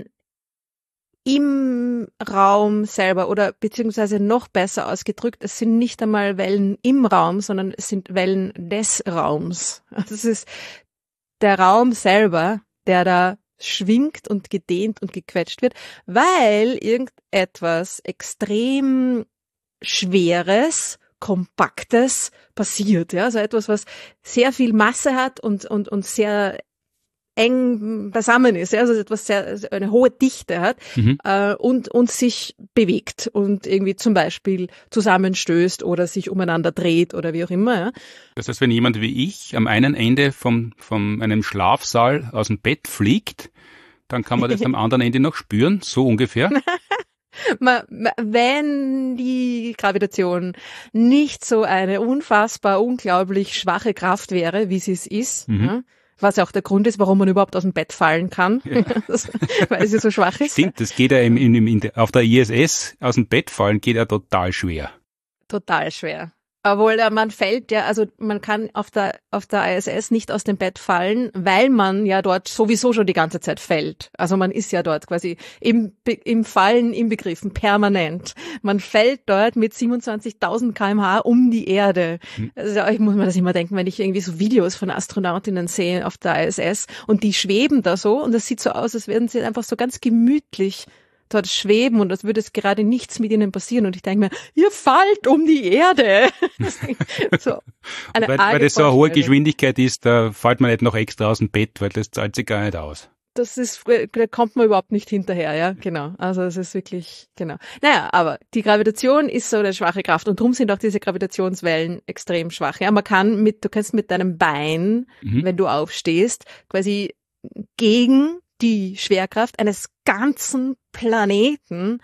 im Raum selber oder beziehungsweise noch besser ausgedrückt, es sind nicht einmal Wellen im Raum, sondern es sind Wellen des Raums. Also es ist der Raum selber, der da schwingt und gedehnt und gequetscht wird, weil irgendetwas extrem Schweres, Kompaktes passiert. Ja, also etwas, was sehr viel Masse hat und, und, und sehr eng beisammen ist, ja, also etwas sehr, eine hohe Dichte hat, Mhm. äh, und, und sich bewegt und irgendwie zum Beispiel zusammenstößt oder sich umeinander dreht oder wie auch immer. Ja. Das heißt, wenn jemand wie ich am einen Ende vom, von einem Schlafsaal aus dem Bett fliegt, dann kann man das am anderen Ende noch spüren, so ungefähr. Ma- ma- Wenn die Gravitation nicht so eine unfassbar, unglaublich schwache Kraft wäre, wie sie es ist, Mhm. ja, was ja auch der Grund ist, warum man überhaupt aus dem Bett fallen kann, Ja. das, weil sie so schwach ist. Stimmt, das geht ja im, im, im, in der- auf der I S S aus dem Bett fallen, geht ja total schwer. Total schwer. Obwohl äh, man fällt ja, also man kann auf der auf der I S S nicht aus dem Bett fallen, weil man ja dort sowieso schon die ganze Zeit fällt. Also man ist ja dort quasi im Be- im Fallen inbegriffen, permanent. Man fällt dort mit siebenundzwanzigtausend Kilometer pro Stunde um die Erde. Hm. Also ich muss mir das immer denken, wenn ich irgendwie so Videos von Astronautinnen sehe auf der I S S und die schweben da so und das sieht so aus, als würden sie einfach so ganz gemütlich dort schweben und als würde es gerade nichts mit ihnen passieren. Und ich denke mir, ihr fallt um die Erde. So eine Weil, arge weil das so eine hohe Vorstellung. Geschwindigkeit ist, da fällt man nicht noch extra aus dem Bett, weil das zahlt sich gar nicht aus. Das ist, da kommt man überhaupt nicht hinterher, ja, genau. Also es ist wirklich, genau. Naja, aber die Gravitation ist so eine schwache Kraft und darum sind auch diese Gravitationswellen extrem schwach. Ja, man kann mit, du kannst mit deinem Bein, Mhm. wenn du aufstehst, quasi gegen die Schwerkraft eines ganzen Planeten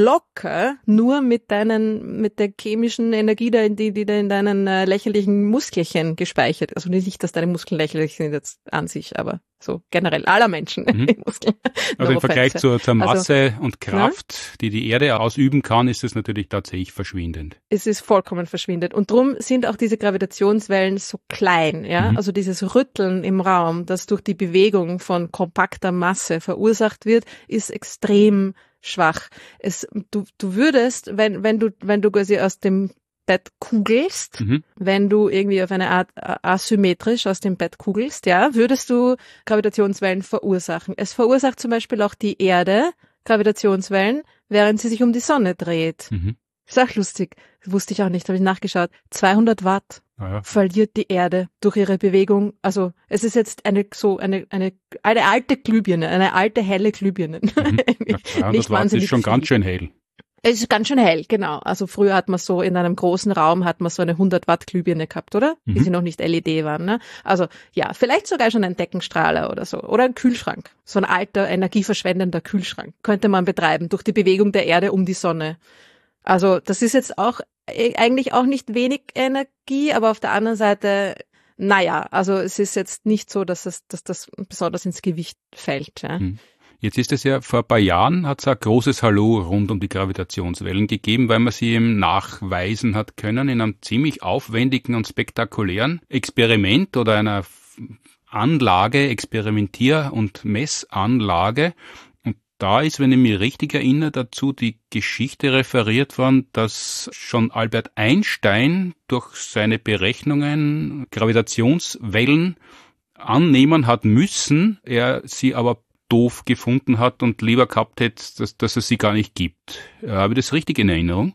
locker nur mit deinen, mit der chemischen Energie, da- die, die da in deinen äh, lächerlichen Muskelchen gespeichert ist. Also nicht, dass deine Muskeln lächerlich sind jetzt an sich, aber so generell aller Menschen Mhm. die Muskeln. Also im Vergleich Neurofetzen. zur, zur Also, Masse und Kraft, die die Erde ausüben kann, ist es natürlich tatsächlich verschwindend. es ist vollkommen verschwindet. Und drum sind auch diese Gravitationswellen so klein, ja. Mhm. Also dieses Rütteln im Raum, das durch die Bewegung von kompakter Masse verursacht wird, ist extrem schwach. Es, du, du würdest, wenn, wenn du, wenn du quasi aus dem Bett kugelst, Mhm. wenn du irgendwie auf eine Art äh, asymmetrisch aus dem Bett kugelst, ja, würdest du Gravitationswellen verursachen. Es verursacht zum Beispiel auch die Erde Gravitationswellen, während sie sich um die Sonne dreht. Mhm. Ist auch lustig. Wusste ich auch nicht, habe ich nachgeschaut. zweihundert Watt Naja. verliert die Erde durch ihre Bewegung. Also es ist jetzt eine so eine eine eine alte Glühbirne, eine alte helle Glühbirne. Mhm. Ja, Nicht zweihundert Watt wahnsinnig ist schon viel. ganz schön hell. Es ist ganz schön hell, genau. Also früher hat man so in einem großen Raum hat man so eine hundert Watt Glühbirne gehabt, oder? Mhm. Wie sie noch nicht L E D waren, ne? Also ja, vielleicht sogar schon ein Deckenstrahler oder so. Oder ein Kühlschrank. So ein alter, energieverschwendender Kühlschrank. Könnte man betreiben durch die Bewegung der Erde um die Sonne. Also das ist jetzt auch äh, eigentlich auch nicht wenig Energie, aber auf der anderen Seite, naja, also es ist jetzt nicht so, dass es, dass das besonders ins Gewicht fällt. Ja. Mhm. Jetzt ist es ja, vor ein paar Jahren hat es ein großes Hallo rund um die Gravitationswellen gegeben, weil man sie eben nachweisen hat können in einem ziemlich aufwendigen und spektakulären Experiment oder einer F- Anlage, Experimentier- und Messanlage. Und da ist, wenn ich mich richtig erinnere, dazu die Geschichte referiert worden, dass schon Albert Einstein durch seine Berechnungen Gravitationswellen annehmen hat müssen, er sie aber doof gefunden hat und lieber gehabt hätte, dass, dass es sie gar nicht gibt. Äh, habe ich das richtig in Erinnerung?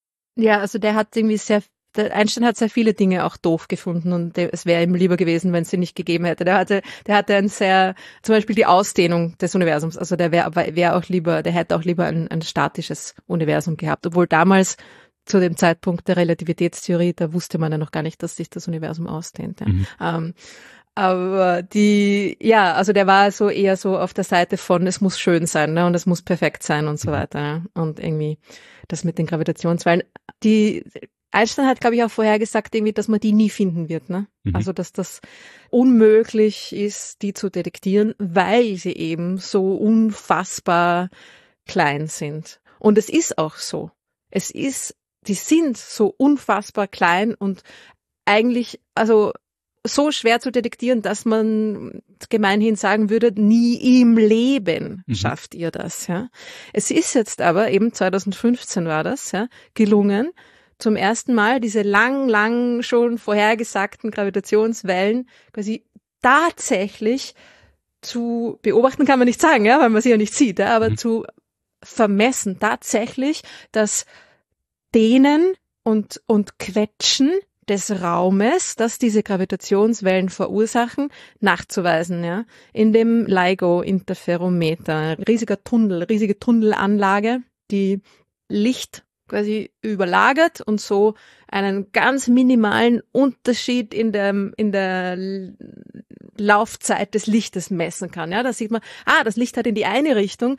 Ja, also der hat irgendwie sehr, der Einstein hat sehr viele Dinge auch doof gefunden und der, es wäre ihm lieber gewesen, wenn es sie nicht gegeben hätte. Der hatte, der hatte ein sehr, zum Beispiel die Ausdehnung des Universums. Also der wäre wär auch lieber, der hätte auch lieber ein, ein statisches Universum gehabt, obwohl damals zu dem Zeitpunkt der Relativitätstheorie, da wusste man ja noch gar nicht, dass sich das Universum ausdehnt. Ja. Mhm. Ähm, Aber die, ja, also der war so eher so auf der Seite von, es muss schön sein, ne, und es muss perfekt sein und so weiter, ne? Und irgendwie das mit den Gravitationswellen. Die, Einstein hat, glaube ich, auch vorher gesagt, irgendwie, dass man die nie finden wird, ne? Mhm. Also, dass das unmöglich ist, die zu detektieren, weil sie eben so unfassbar klein sind. Und es ist auch so. Es ist, die sind so unfassbar klein und eigentlich, also, so schwer zu detektieren, dass man gemeinhin sagen würde, nie im Leben mhm. schafft ihr das, ja. Es ist jetzt aber, eben zweitausendfünfzehn war das, ja, gelungen, zum ersten Mal diese lang, lang schon vorhergesagten Gravitationswellen quasi tatsächlich zu beobachten, kann man nicht sagen, ja, weil man sie ja nicht sieht, ja, aber mhm. zu vermessen, tatsächlich das Dehnen und, und Quetschen des Raumes, das diese Gravitationswellen verursachen, nachzuweisen, ja. In dem LIGO-Interferometer, riesiger Tunnel, riesige Tunnelanlage, die Licht quasi überlagert und so einen ganz minimalen Unterschied in der, in der Laufzeit des Lichtes messen kann, ja. Da sieht man, ah, das Licht hat in die eine Richtung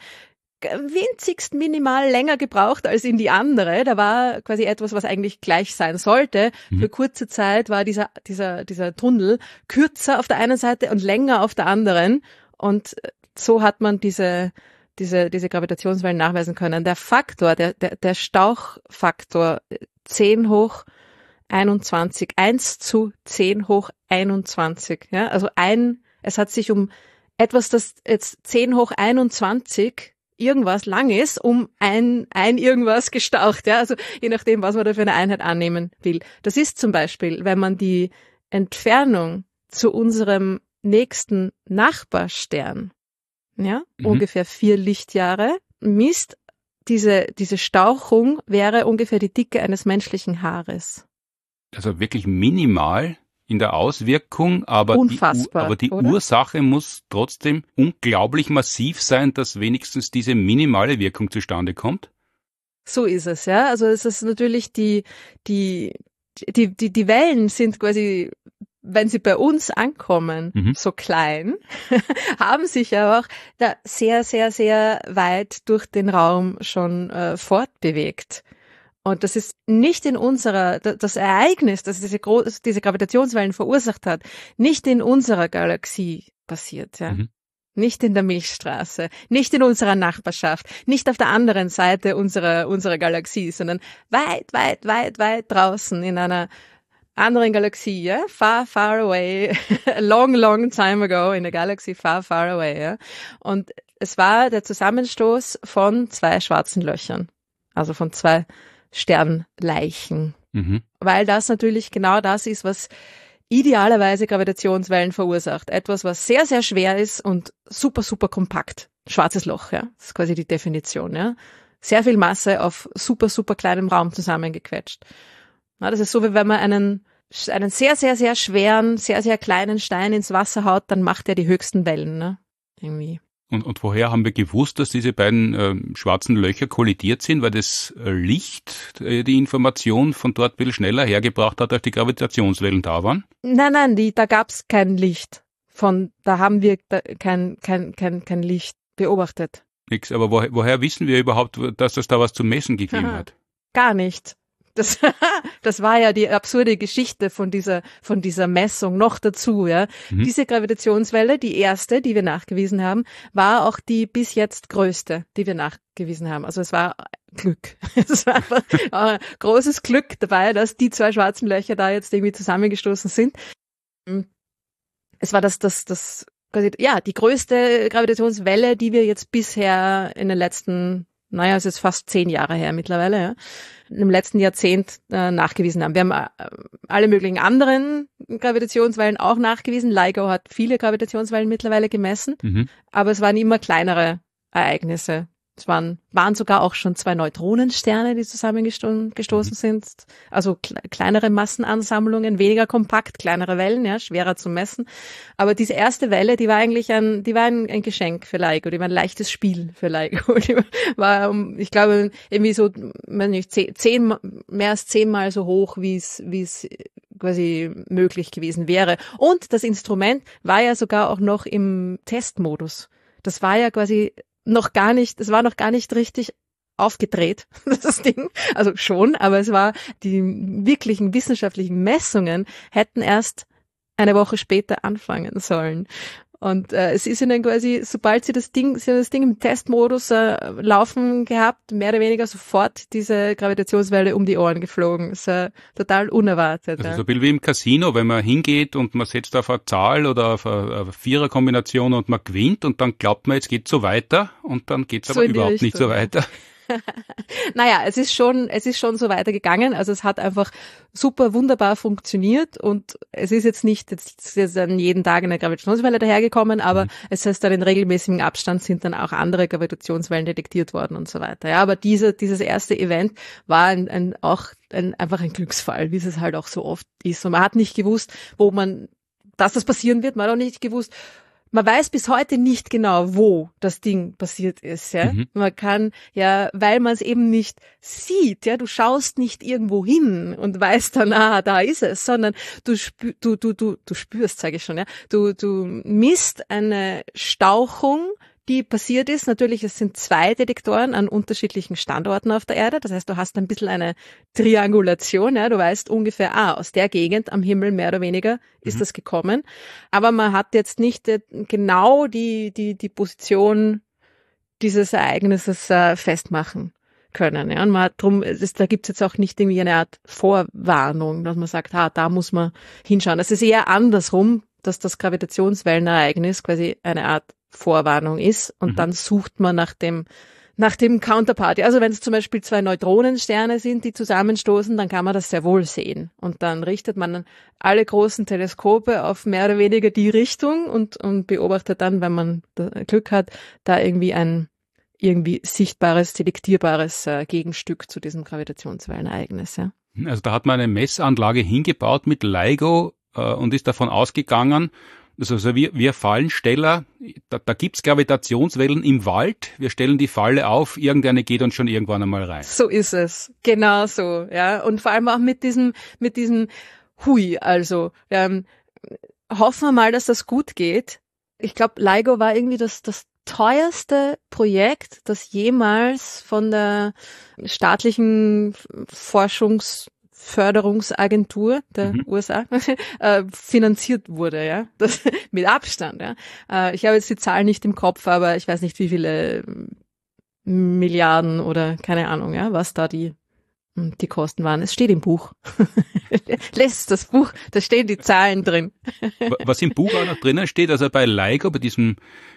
winzigst minimal länger gebraucht als in die andere. Da war quasi etwas, was eigentlich gleich sein sollte. Mhm. Für kurze Zeit war dieser, dieser, dieser Tunnel kürzer auf der einen Seite und länger auf der anderen. Und so hat man diese, diese, diese Gravitationswellen nachweisen können. Der Faktor, der, der, der Stauchfaktor zehn hoch einundzwanzig, eins zu zehn hoch einundzwanzig, ja. Also ein, es hat sich um etwas, das jetzt zehn hoch einundzwanzig irgendwas lang ist, um ein, ein irgendwas gestaucht, ja, also je nachdem, was man da für eine Einheit annehmen will. Das ist zum Beispiel, wenn man die Entfernung zu unserem nächsten Nachbarstern, ja, mhm. ungefähr vier Lichtjahre misst, diese, diese Stauchung wäre ungefähr die Dicke eines menschlichen Haares. Also wirklich minimal in der Auswirkung, aber Unfassbar, die, aber die oder? Ursache muss trotzdem unglaublich massiv sein, dass wenigstens diese minimale Wirkung zustande kommt? So ist es, ja. Also es ist natürlich die, die, die, die, die Wellen sind quasi, wenn sie bei uns ankommen, mhm. so klein, haben sich ja auch da sehr, sehr, sehr weit durch den Raum schon äh, fortbewegt. Und das ist nicht in unserer, das Ereignis, das diese, diese Gravitationswellen verursacht hat, nicht in unserer Galaxie passiert, ja. Mhm. Nicht in der Milchstraße, nicht in unserer Nachbarschaft, nicht auf der anderen Seite unserer, unserer Galaxie, sondern weit, weit, weit, weit draußen in einer anderen Galaxie, ja. Far, far away, a long, long time ago in a galaxy far, far away, ja. Und es war der Zusammenstoß von zwei schwarzen Löchern, also von zwei Sternleichen, mhm. weil das natürlich genau das ist, was idealerweise Gravitationswellen verursacht. Etwas, was sehr, sehr schwer ist und super, super kompakt. Schwarzes Loch, ja, das ist quasi die Definition, ja. Sehr viel Masse auf super, super kleinem Raum zusammengequetscht. Ja, das ist so, wie wenn man einen, einen sehr, sehr, sehr schweren, sehr, sehr kleinen Stein ins Wasser haut, dann macht er die höchsten Wellen, ne, irgendwie. Und, und woher haben wir gewusst, dass diese beiden äh, schwarzen Löcher kollidiert sind? Weil das äh, Licht äh, die Information von dort ein bisschen schneller hergebracht hat, als die Gravitationswellen da waren? Nein, nein, die, da gab's kein Licht. Von, da haben wir da kein, kein, kein, kein Licht beobachtet. Nix, aber woher, woher wissen wir überhaupt, dass es da was zu messen gegeben Aha, hat? Gar nicht. Das, das war ja die absurde Geschichte von dieser, von dieser Messung noch dazu, ja. Mhm. Diese Gravitationswelle, die erste, die wir nachgewiesen haben, war auch die bis jetzt größte, die wir nachgewiesen haben. Also es war Glück. Es war einfach ein großes Glück dabei, dass die zwei schwarzen Löcher da jetzt irgendwie zusammengestoßen sind. Es war das, das, das, quasi, ja, die größte Gravitationswelle, die wir jetzt bisher in den letzten, naja, es ist fast zehn Jahre her mittlerweile, ja, im letzten Jahrzehnt äh, nachgewiesen haben. Wir haben äh, alle möglichen anderen Gravitationswellen auch nachgewiesen. LIGO hat viele Gravitationswellen mittlerweile gemessen, mhm. aber es waren immer kleinere Ereignisse. Es waren, waren sogar auch schon zwei Neutronensterne, die zusammengestoßen mhm. sind. Also kle- kleinere Massenansammlungen, weniger kompakt, kleinere Wellen, ja, schwerer zu messen. Aber diese erste Welle, die war eigentlich ein, die war ein, ein Geschenk für LIGO. Die war ein leichtes Spiel für LIGO. Die war, ich glaube, irgendwie so, weiß nicht, zehn, zehn, mehr als zehnmal so hoch, wie es, wie es quasi möglich gewesen wäre. Und das Instrument war ja sogar auch noch im Testmodus. Das war ja quasi noch gar nicht, das war noch gar nicht richtig aufgedreht, das Ding. Also schon, aber es war, die wirklichen wissenschaftlichen Messungen hätten erst eine Woche später anfangen sollen. Und äh, es ist ihnen quasi, sobald sie das Ding, sie haben das Ding im Testmodus äh, laufen gehabt, mehr oder weniger sofort diese Gravitationswelle um die Ohren geflogen. Das ist äh, total unerwartet. Also ja. so ein bisschen wie im Casino, wenn man hingeht und man setzt auf eine Zahl oder auf eine, eine Viererkombination und man gewinnt und dann glaubt man, jetzt geht's so weiter und dann geht's aber So in die überhaupt Richtung, nicht so weiter. Naja, es ist schon, es ist schon so weitergegangen. Also es hat einfach super wunderbar funktioniert und es ist jetzt nicht, jetzt ist jetzt an jeden Tag eine Gravitationswelle dahergekommen, aber mhm. es heißt dann in regelmäßigem Abstand sind dann auch andere Gravitationswellen detektiert worden und so weiter. Ja, aber diese, dieses erste Event war ein, ein, auch ein, einfach ein Glücksfall, wie es halt auch so oft ist. Und man hat nicht gewusst, wo man, dass das passieren wird. Man hat auch nicht gewusst, man weiß bis heute nicht genau, wo das Ding passiert ist, ja. Mhm. Man kann, ja, weil man es eben nicht sieht, ja, du schaust nicht irgendwo hin und weißt dann, ah, da ist es, sondern du spü- du, du, du, du spürst, sage ich schon, ja. Du, du misst eine Stauchung, die passiert ist. Natürlich, es sind zwei Detektoren an unterschiedlichen Standorten auf der Erde. Das heißt, du hast ein bisschen eine Triangulation. Ja? Du weißt ungefähr, ah, aus der Gegend am Himmel mehr oder weniger ist mhm. das gekommen. Aber man hat jetzt nicht genau die, die, die Position dieses Ereignisses äh, festmachen können. Ja? Und man hat drum, es, da gibt's jetzt auch nicht irgendwie eine Art Vorwarnung, dass man sagt, ah, da muss man hinschauen. Das ist eher andersrum, dass das Gravitationswellenereignis quasi eine Art Vorwarnung ist und mhm. dann sucht man nach dem nach dem Counterpart. Also wenn es zum Beispiel zwei Neutronensterne sind, die zusammenstoßen, dann kann man das sehr wohl sehen. Und dann richtet man alle großen Teleskope auf mehr oder weniger die Richtung und, und beobachtet dann, wenn man Glück hat, da irgendwie ein irgendwie sichtbares, detektierbares äh, Gegenstück zu diesem Gravitationswellenereignis. Ja. Also da hat man eine Messanlage hingebaut mit LIGO äh, und ist davon ausgegangen, also wir, wir Fallensteller, da, da gibt's Gravitationswellen im Wald, wir stellen die Falle auf, irgendeine geht uns schon irgendwann einmal rein. So ist es, genau so, ja. Und vor allem auch mit diesem, mit diesem Hui, also ähm, hoffen wir mal, dass das gut geht. Ich glaube, LIGO war irgendwie das, das teuerste Projekt, das jemals von der staatlichen Forschungs Förderungsagentur der mhm. U S A äh, finanziert wurde, ja, das mit Abstand, ja. Äh, ich habe jetzt die Zahlen nicht im Kopf, aber ich weiß nicht, wie viele Milliarden oder keine Ahnung, ja, was da die die Kosten waren. Es steht im Buch. Lässt das Buch, da stehen die Zahlen drin. Was im Buch auch noch drinnen steht, also bei LIGO, bei diesem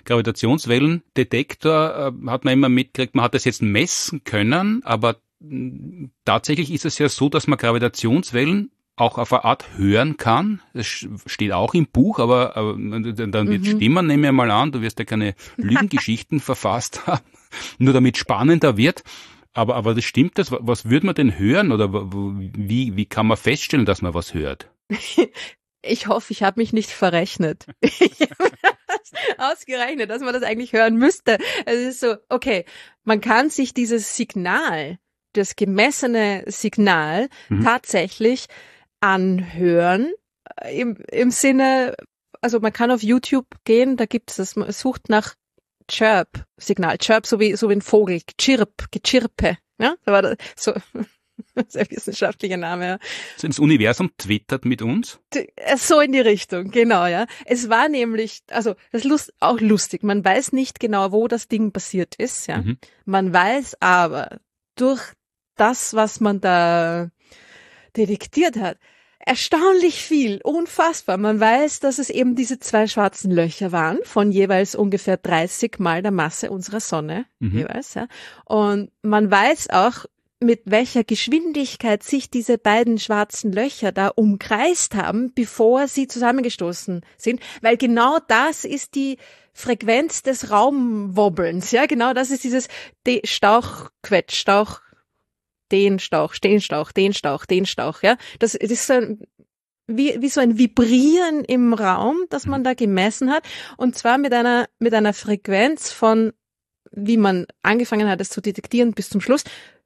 Gravitationswellendetektor, äh, hat man immer mitgekriegt, man hat das jetzt messen können, aber tatsächlich ist es ja so, dass man Gravitationswellen auch auf eine Art hören kann. Das steht auch im Buch, aber, aber dann wird mhm. stimmen, nehme ich mal an. Du wirst ja keine Lügengeschichten verfasst haben, nur damit spannender wird. Aber, aber das stimmt das? Was würde man denn hören oder wie, wie kann man feststellen, dass man was hört? Ich hoffe, ich habe mich nicht verrechnet. Ich habe das ausgerechnet, dass man das eigentlich hören müsste. Es ist so, okay, man kann sich dieses Signal, das gemessene Signal mhm. tatsächlich anhören, im, im Sinne, also man kann auf YouTube gehen, da gibt es das, man sucht nach Chirp-Signal, Chirp, so wie, so wie ein Vogel, Chirp, Gechirpe, ja, da war das so, sehr wissenschaftlicher Name, ja. Also das Universum twittert mit uns? So in die Richtung, genau, ja. Es war nämlich, also, das ist lust, auch lustig, man weiß nicht genau, wo das Ding passiert ist, ja. Mhm. Man weiß aber, durch das, was man da detektiert hat, erstaunlich viel, unfassbar. Man weiß, dass es eben diese zwei schwarzen Löcher waren, von jeweils ungefähr dreißig Mal der Masse unserer Sonne, mhm. jeweils, ja. Und man weiß auch, mit welcher Geschwindigkeit sich diese beiden schwarzen Löcher da umkreist haben, bevor sie zusammengestoßen sind, weil genau das ist die Frequenz des Raumwobbelns, ja, genau das ist dieses Stauchquetsch, Stauch, den Stauch, den Stauch, den Stauch, den Stauch, ja. Das, das ist so ein, wie, wie so ein Vibrieren im Raum, das man da gemessen hat. Und zwar mit einer, mit einer Frequenz von, wie man angefangen hat, es zu detektieren bis zum Schluss,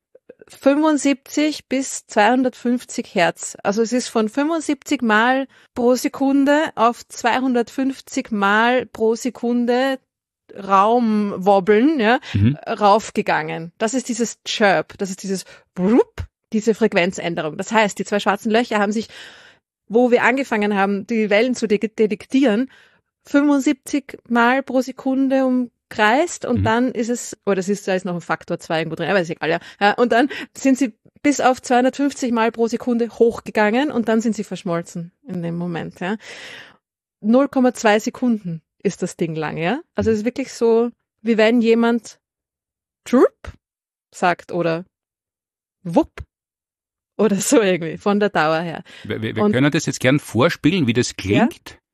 fünfundsiebzig bis zweihundertfünfzig Hertz. Also es ist von fünfundsiebzig Mal pro Sekunde auf zweihundertfünfzig Mal pro Sekunde Raumwobbeln, ja, mhm. raufgegangen. Das ist dieses Chirp, das ist dieses Brup, diese Frequenzänderung. Das heißt, die zwei schwarzen Löcher haben sich, wo wir angefangen haben, die Wellen zu de- detektieren, fünfundsiebzig Mal pro Sekunde umkreist und mhm. dann ist es, oh, das ist, da ist noch ein Faktor zwei irgendwo drin, aber ist egal, ja. ja. Und dann sind sie bis auf zweihundertfünfzig Mal pro Sekunde hochgegangen und dann sind sie verschmolzen in dem Moment, ja. null Komma zwei Sekunden ist das Ding lang, ja. Also es ist wirklich so, wie wenn jemand Trup sagt oder Wupp oder so irgendwie, von der Dauer her. Wir, wir und, können das jetzt gern vorspielen, wie das klingt. Ja?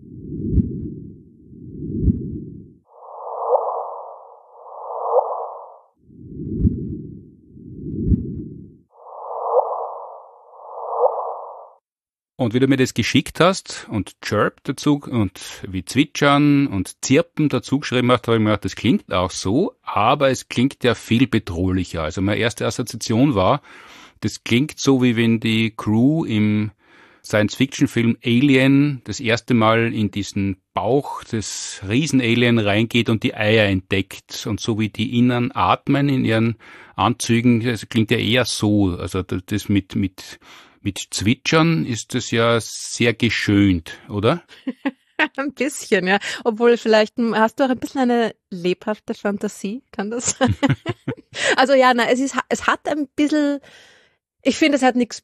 Und wie du mir das geschickt hast und Chirp dazu und wie Zwitschern und Zirpen dazu geschrieben hast, habe ich mir gedacht, das klingt auch so, aber es klingt ja viel bedrohlicher. Also meine erste Assoziation war, das klingt so, wie wenn die Crew im Science-Fiction-Film Alien das erste Mal in diesen Bauch des Riesen-Alien reingeht und die Eier entdeckt. Und so wie die innen atmen in ihren Anzügen, das klingt ja eher so. Also das mit, mit, mit Zwitschern ist das ja sehr geschönt, oder? Ein bisschen, ja. Obwohl vielleicht hast du auch ein bisschen eine lebhafte Fantasie, kann das sein? Also ja, na, es ist, es hat ein bisschen, ich finde, es hat nichts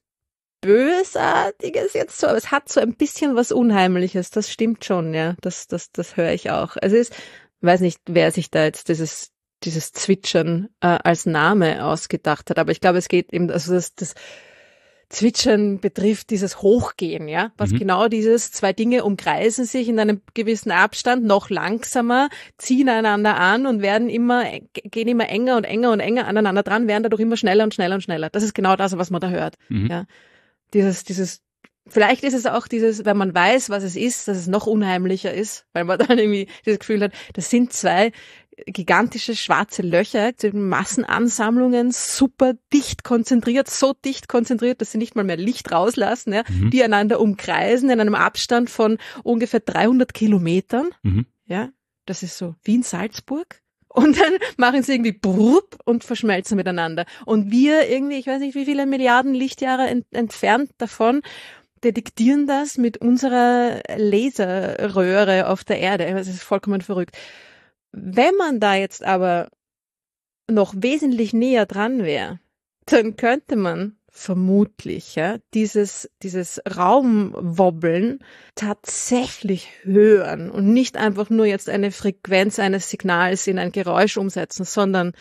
Bösartiges jetzt so, aber es hat so ein bisschen was Unheimliches, das stimmt schon, ja, das, das, das höre ich auch. Also es ist, weiß nicht, wer sich da jetzt dieses, dieses Zwitschern äh, als Name ausgedacht hat, aber ich glaube, es geht eben, also das, das Zwitschern betrifft dieses Hochgehen, ja, was mhm. genau dieses, zwei Dinge umkreisen sich in einem gewissen Abstand, noch langsamer, ziehen einander an und werden immer, gehen immer enger und enger und enger aneinander dran, werden dadurch immer schneller und schneller und schneller. Das ist genau das, was man da hört, mhm. ja. Dieses, dieses, vielleicht ist es auch dieses, wenn man weiß, was es ist, dass es noch unheimlicher ist, weil man dann irgendwie das Gefühl hat, das sind zwei gigantische schwarze Löcher, Massenansammlungen, super dicht konzentriert, so dicht konzentriert, dass sie nicht mal mehr Licht rauslassen, ja, mhm. die einander umkreisen in einem Abstand von ungefähr dreihundert Kilometern, mhm. ja, das ist so wie in Salzburg. Und dann machen sie irgendwie brupp und verschmelzen miteinander. Und wir irgendwie, ich weiß nicht, wie viele Milliarden Lichtjahre ent- entfernt davon, detektieren das mit unserer Laserröhre auf der Erde. Das ist vollkommen verrückt. Wenn man da jetzt aber noch wesentlich näher dran wäre, dann könnte man vermutlich, ja, dieses, dieses Raumwobbeln tatsächlich hören und nicht einfach nur jetzt eine Frequenz eines Signals in ein Geräusch umsetzen, sondern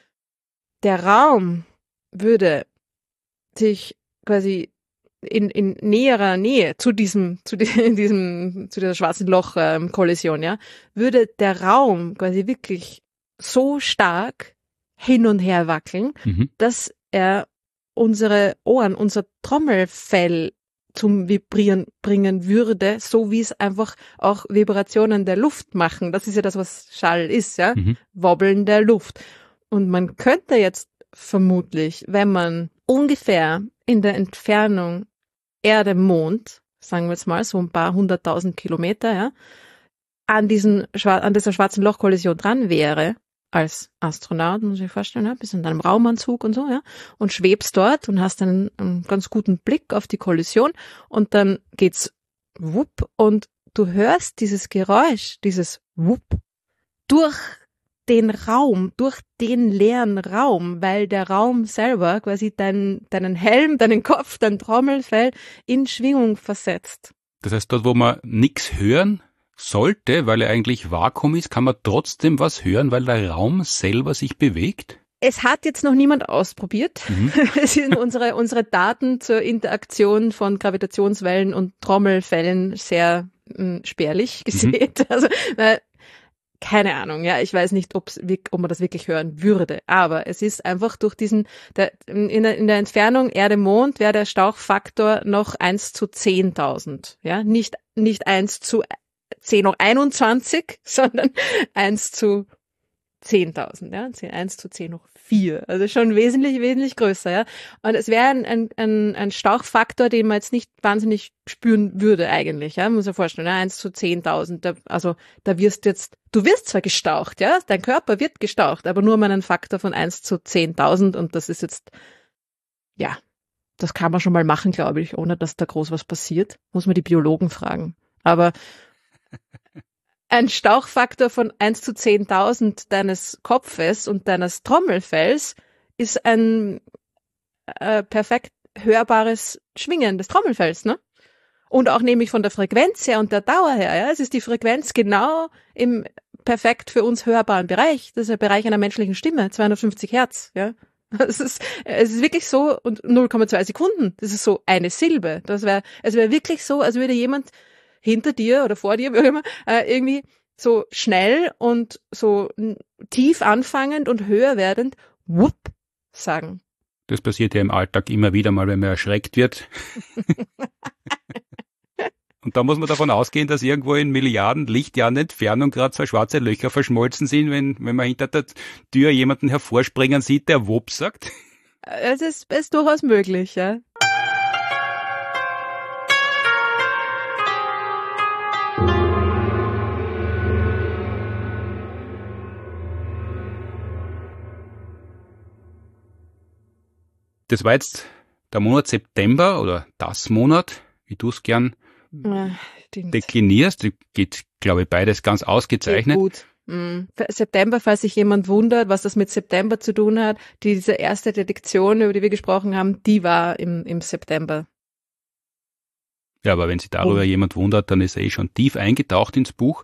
der Raum würde sich quasi in, in näherer Nähe zu diesem, zu diesem, zu dieser schwarzen Loch-Kollision, ja, würde der Raum quasi wirklich so stark hin und her wackeln, mhm. dass er unsere Ohren, unser Trommelfell zum Vibrieren bringen würde, so wie es einfach auch Vibrationen der Luft machen. Das ist ja das, was Schall ist, ja, mhm. Wobbeln der Luft. Und man könnte jetzt vermutlich, wenn man ungefähr in der Entfernung Erde-Mond, sagen wir jetzt mal, so ein paar hunderttausend Kilometer, ja, an diesen, an dieser schwarzen Lochkollision dran wäre, als Astronaut, muss ich mir vorstellen, ja, bist in deinem Raumanzug und so, ja, und schwebst dort und hast einen, einen ganz guten Blick auf die Kollision und dann geht's wupp und du hörst dieses Geräusch, dieses wupp, durch den Raum, durch den leeren Raum, weil der Raum selber quasi dein, deinen Helm, deinen Kopf, dein Trommelfell in Schwingung versetzt. Das heißt, dort, wo man nichts hören sollte, weil er eigentlich Vakuum ist, kann man trotzdem was hören, weil der Raum selber sich bewegt? Es hat jetzt noch niemand ausprobiert. Mhm. Es sind unsere, unsere Daten zur Interaktion von Gravitationswellen und Trommelfällen sehr mh, spärlich gesät. Mhm. Also, weil, keine Ahnung, ja, ich weiß nicht, ob's, ob man das wirklich hören würde, aber es ist einfach durch diesen, der, in, der, in der Entfernung Erde-Mond wäre der Stauchfaktor noch eins zu zehntausend, ja, nicht, nicht eins zu zehn hoch einundzwanzig, sondern eins zu zehntausend, ja, eins zu zehn hoch vier, also schon wesentlich, wesentlich größer, ja. Und es wäre ein, ein, ein Stauchfaktor, den man jetzt nicht wahnsinnig spüren würde eigentlich, ja, muss man vorstellen, ja? eins zu zehntausend, da, also da wirst jetzt, du wirst zwar gestaucht, ja, dein Körper wird gestaucht, aber nur um einen Faktor von eins zu zehntausend und das ist jetzt, ja, das kann man schon mal machen, glaube ich, ohne dass da groß was passiert, muss man die Biologen fragen, aber ein Stauchfaktor von eins zu zehntausend deines Kopfes und deines Trommelfells ist ein äh, perfekt hörbares Schwingen des Trommelfells, ne? Und auch nämlich von der Frequenz her und der Dauer her, ja. Es ist die Frequenz genau im perfekt für uns hörbaren Bereich. Das ist der Bereich einer menschlichen Stimme, zweihundertfünfzig Hertz, ja. Es ist, es ist wirklich so, und null Komma zwei Sekunden, das ist so eine Silbe. Das wäre, es wäre wirklich so, als würde jemand hinter dir oder vor dir, wie auch immer, äh, irgendwie so schnell und so tief anfangend und höher werdend wupp sagen. Das passiert ja im Alltag immer wieder mal, wenn man erschreckt wird. Und da muss man davon ausgehen, dass irgendwo in Milliarden Lichtjahren Entfernung gerade zwei schwarze Löcher verschmolzen sind, wenn, wenn man hinter der Tür jemanden hervorspringen sieht, der wupp sagt. Es ist, ist durchaus möglich, ja. Das war jetzt der Monat September oder das Monat, wie du es gern ja, deklinierst. Geht, glaube ich, beides ganz ausgezeichnet. Geht gut. Mhm. September, falls sich jemand wundert, was das mit September zu tun hat, diese erste Detektion, über die wir gesprochen haben, die war im, im September. Ja, aber wenn sich darüber oh. jemand wundert, dann ist er eh schon tief eingetaucht ins Buch.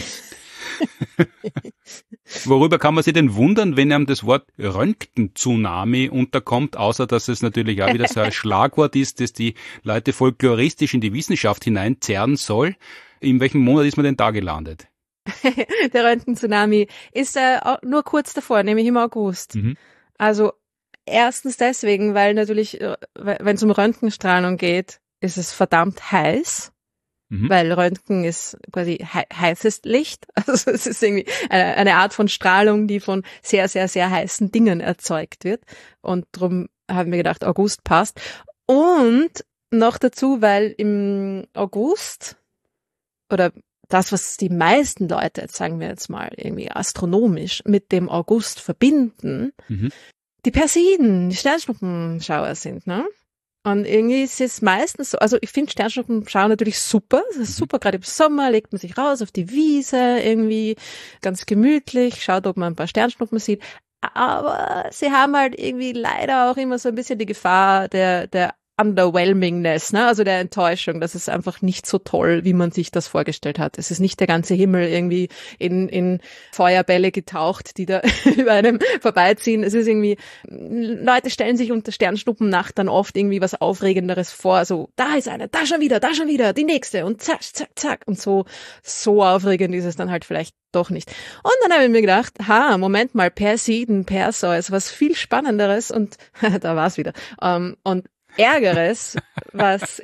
Worüber kann man sich denn wundern, wenn einem das Wort Röntgen-Tsunami unterkommt, außer dass es natürlich auch wieder so ein Schlagwort ist, das die Leute folkloristisch in die Wissenschaft hineinzerren soll. In welchem Monat ist man denn da gelandet? Der Röntgen-Tsunami ist äh, nur kurz davor, nämlich im August. Mhm. Also erstens deswegen, weil natürlich, wenn es um Röntgenstrahlung geht, ist es verdammt heiß. Mhm. Weil Röntgen ist quasi he- heißes Licht. Also es ist irgendwie eine, eine Art von Strahlung, die von sehr, sehr, sehr heißen Dingen erzeugt wird. Und darum haben wir gedacht, August passt. Und noch dazu, weil im August oder das, was die meisten Leute, jetzt sagen wir jetzt mal irgendwie astronomisch, mit dem August verbinden, mhm. die Persiden, die Sternschnuppenschauer sind, ne? Und irgendwie ist es meistens so, also ich finde Sternschnuppenschau natürlich super, das ist super, gerade im Sommer legt man sich raus auf die Wiese, irgendwie ganz gemütlich, schaut, ob man ein paar Sternschnuppen sieht, aber sie haben halt irgendwie leider auch immer so ein bisschen die Gefahr der, der Underwhelmingness, ne? Also der Enttäuschung, das ist einfach nicht so toll, wie man sich das vorgestellt hat. Es ist nicht der ganze Himmel irgendwie in, in Feuerbälle getaucht, die da über einem vorbeiziehen. Es ist irgendwie, Leute stellen sich unter Sternschnuppennacht dann oft irgendwie was Aufregenderes vor, so, da ist eine, da schon wieder, da schon wieder, die nächste und zack, zack, zack und so, so aufregend ist es dann halt vielleicht doch nicht. Und dann habe ich mir gedacht, ha, Moment mal, Persiden, Perseus, was viel Spannenderes und da war's wieder. Um, und Ärgeres, was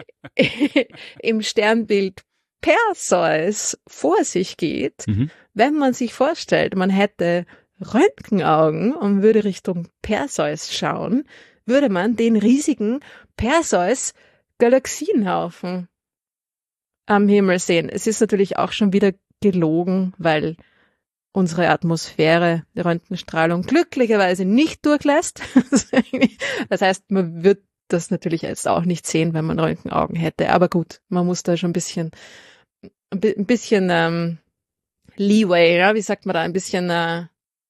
im Sternbild Perseus vor sich geht, mhm. wenn man sich vorstellt, man hätte Röntgenaugen und würde Richtung Perseus schauen, würde man den riesigen Perseus-Galaxienhaufen am Himmel sehen. Es ist natürlich auch schon wieder gelogen, weil unsere Atmosphäre die Röntgenstrahlung glücklicherweise nicht durchlässt. Das heißt, man wird das natürlich jetzt auch nicht sehen, wenn man Röntgenaugen hätte. Aber gut, man muss da schon ein bisschen, ein bisschen ähm, Leeway, ja, wie sagt man da, ein bisschen äh,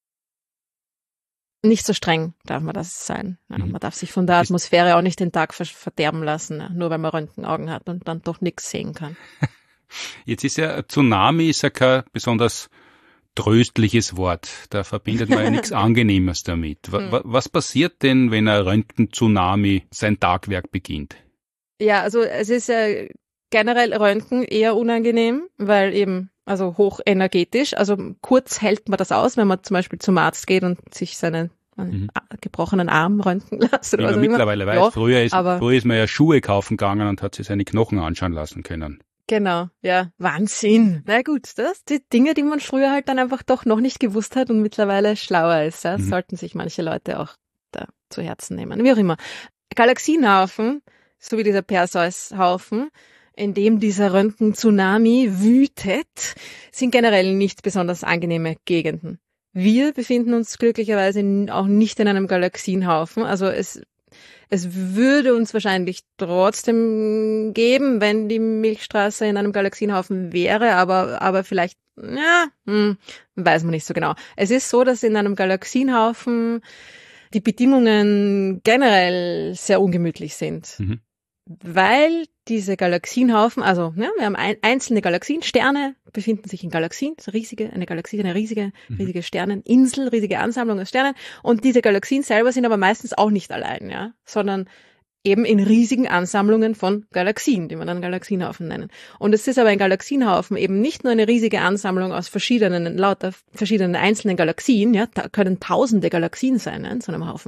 nicht so streng darf man das sein. Ja, mhm. Man darf sich von der Atmosphäre auch nicht den Tag verderben lassen, ja, nur weil man Röntgenaugen hat und dann doch nichts sehen kann. Jetzt ist ja Tsunami ist ja kein besonders tröstliches Wort. Da verbindet man ja nichts Angenehmes damit. Was, was passiert denn, wenn ein Röntgen-Tsunami sein Tagwerk beginnt? Ja, also es ist ja generell Röntgen eher unangenehm, weil eben, also hochenergetisch. Also kurz hält man das aus, wenn man zum Beispiel zum Arzt geht und sich seinen mhm. gebrochenen Arm röntgen lässt. Oder Wie was man mittlerweile weiß, ja, früher, ist, früher ist man ja Schuhe kaufen gegangen und hat sich seine Knochen anschauen lassen können. Genau, ja, Wahnsinn. Na gut, das die Dinge, die man früher halt dann einfach doch noch nicht gewusst hat und mittlerweile schlauer ist. Ja? Mhm. Sollten sich manche Leute auch da zu Herzen nehmen. Wie auch immer. Galaxienhaufen, so wie dieser Perseus-Haufen, in dem dieser Röntgen-Tsunami wütet, sind generell nicht besonders angenehme Gegenden. Wir befinden uns glücklicherweise auch nicht in einem Galaxienhaufen. Also es Es würde uns wahrscheinlich trotzdem geben, wenn die Milchstraße in einem Galaxienhaufen wäre, aber aber vielleicht, ja, hm, weiß man nicht so genau. Es ist so, dass in einem Galaxienhaufen die Bedingungen generell sehr ungemütlich sind. Mhm. Weil diese Galaxienhaufen, also ja, wir haben ein, einzelne Galaxien, Sterne befinden sich in Galaxien, so riesige, eine Galaxie, eine riesige, mhm. riesige Sterneninsel, riesige Ansammlung aus Sternen. Und diese Galaxien selber sind aber meistens auch nicht allein, ja, sondern eben in riesigen Ansammlungen von Galaxien, die man dann Galaxienhaufen nennen. Und es ist aber ein Galaxienhaufen eben nicht nur eine riesige Ansammlung aus verschiedenen, lauter verschiedenen einzelnen Galaxien, ja, da können tausende Galaxien sein, ja, in so einem Haufen,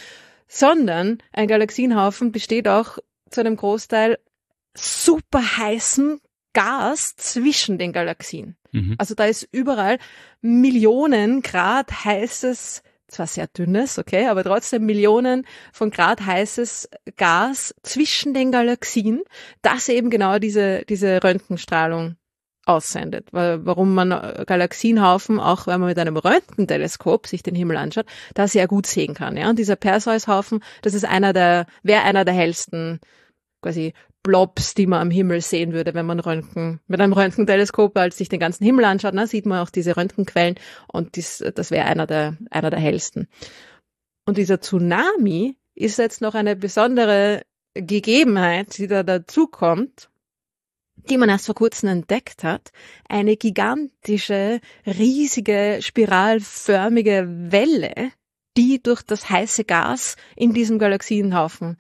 sondern ein Galaxienhaufen besteht auch zu einem Großteil super heißen Gas zwischen den Galaxien. Mhm. Also da ist überall Millionen Grad heißes, zwar sehr dünnes, okay, aber trotzdem Millionen von Grad heißes Gas zwischen den Galaxien, das eben genau diese, diese Röntgenstrahlung aussendet. Warum man Galaxienhaufen, auch wenn man mit einem Röntgenteleskop sich den Himmel anschaut, da sehr gut sehen kann. Ja, und dieser Perseus-Haufen, das ist einer der, wäre einer der hellsten quasi Blobs, die man am Himmel sehen würde, wenn man Röntgen, mit einem Röntgenteleskop halt sich den ganzen Himmel anschaut, ne, sieht man auch diese Röntgenquellen und dies, das wäre einer der, einer der hellsten. Und dieser Tsunami ist jetzt noch eine besondere Gegebenheit, die da dazukommt, die man erst vor kurzem entdeckt hat. Eine gigantische, riesige, spiralförmige Welle, die durch das heiße Gas in diesem Galaxienhaufen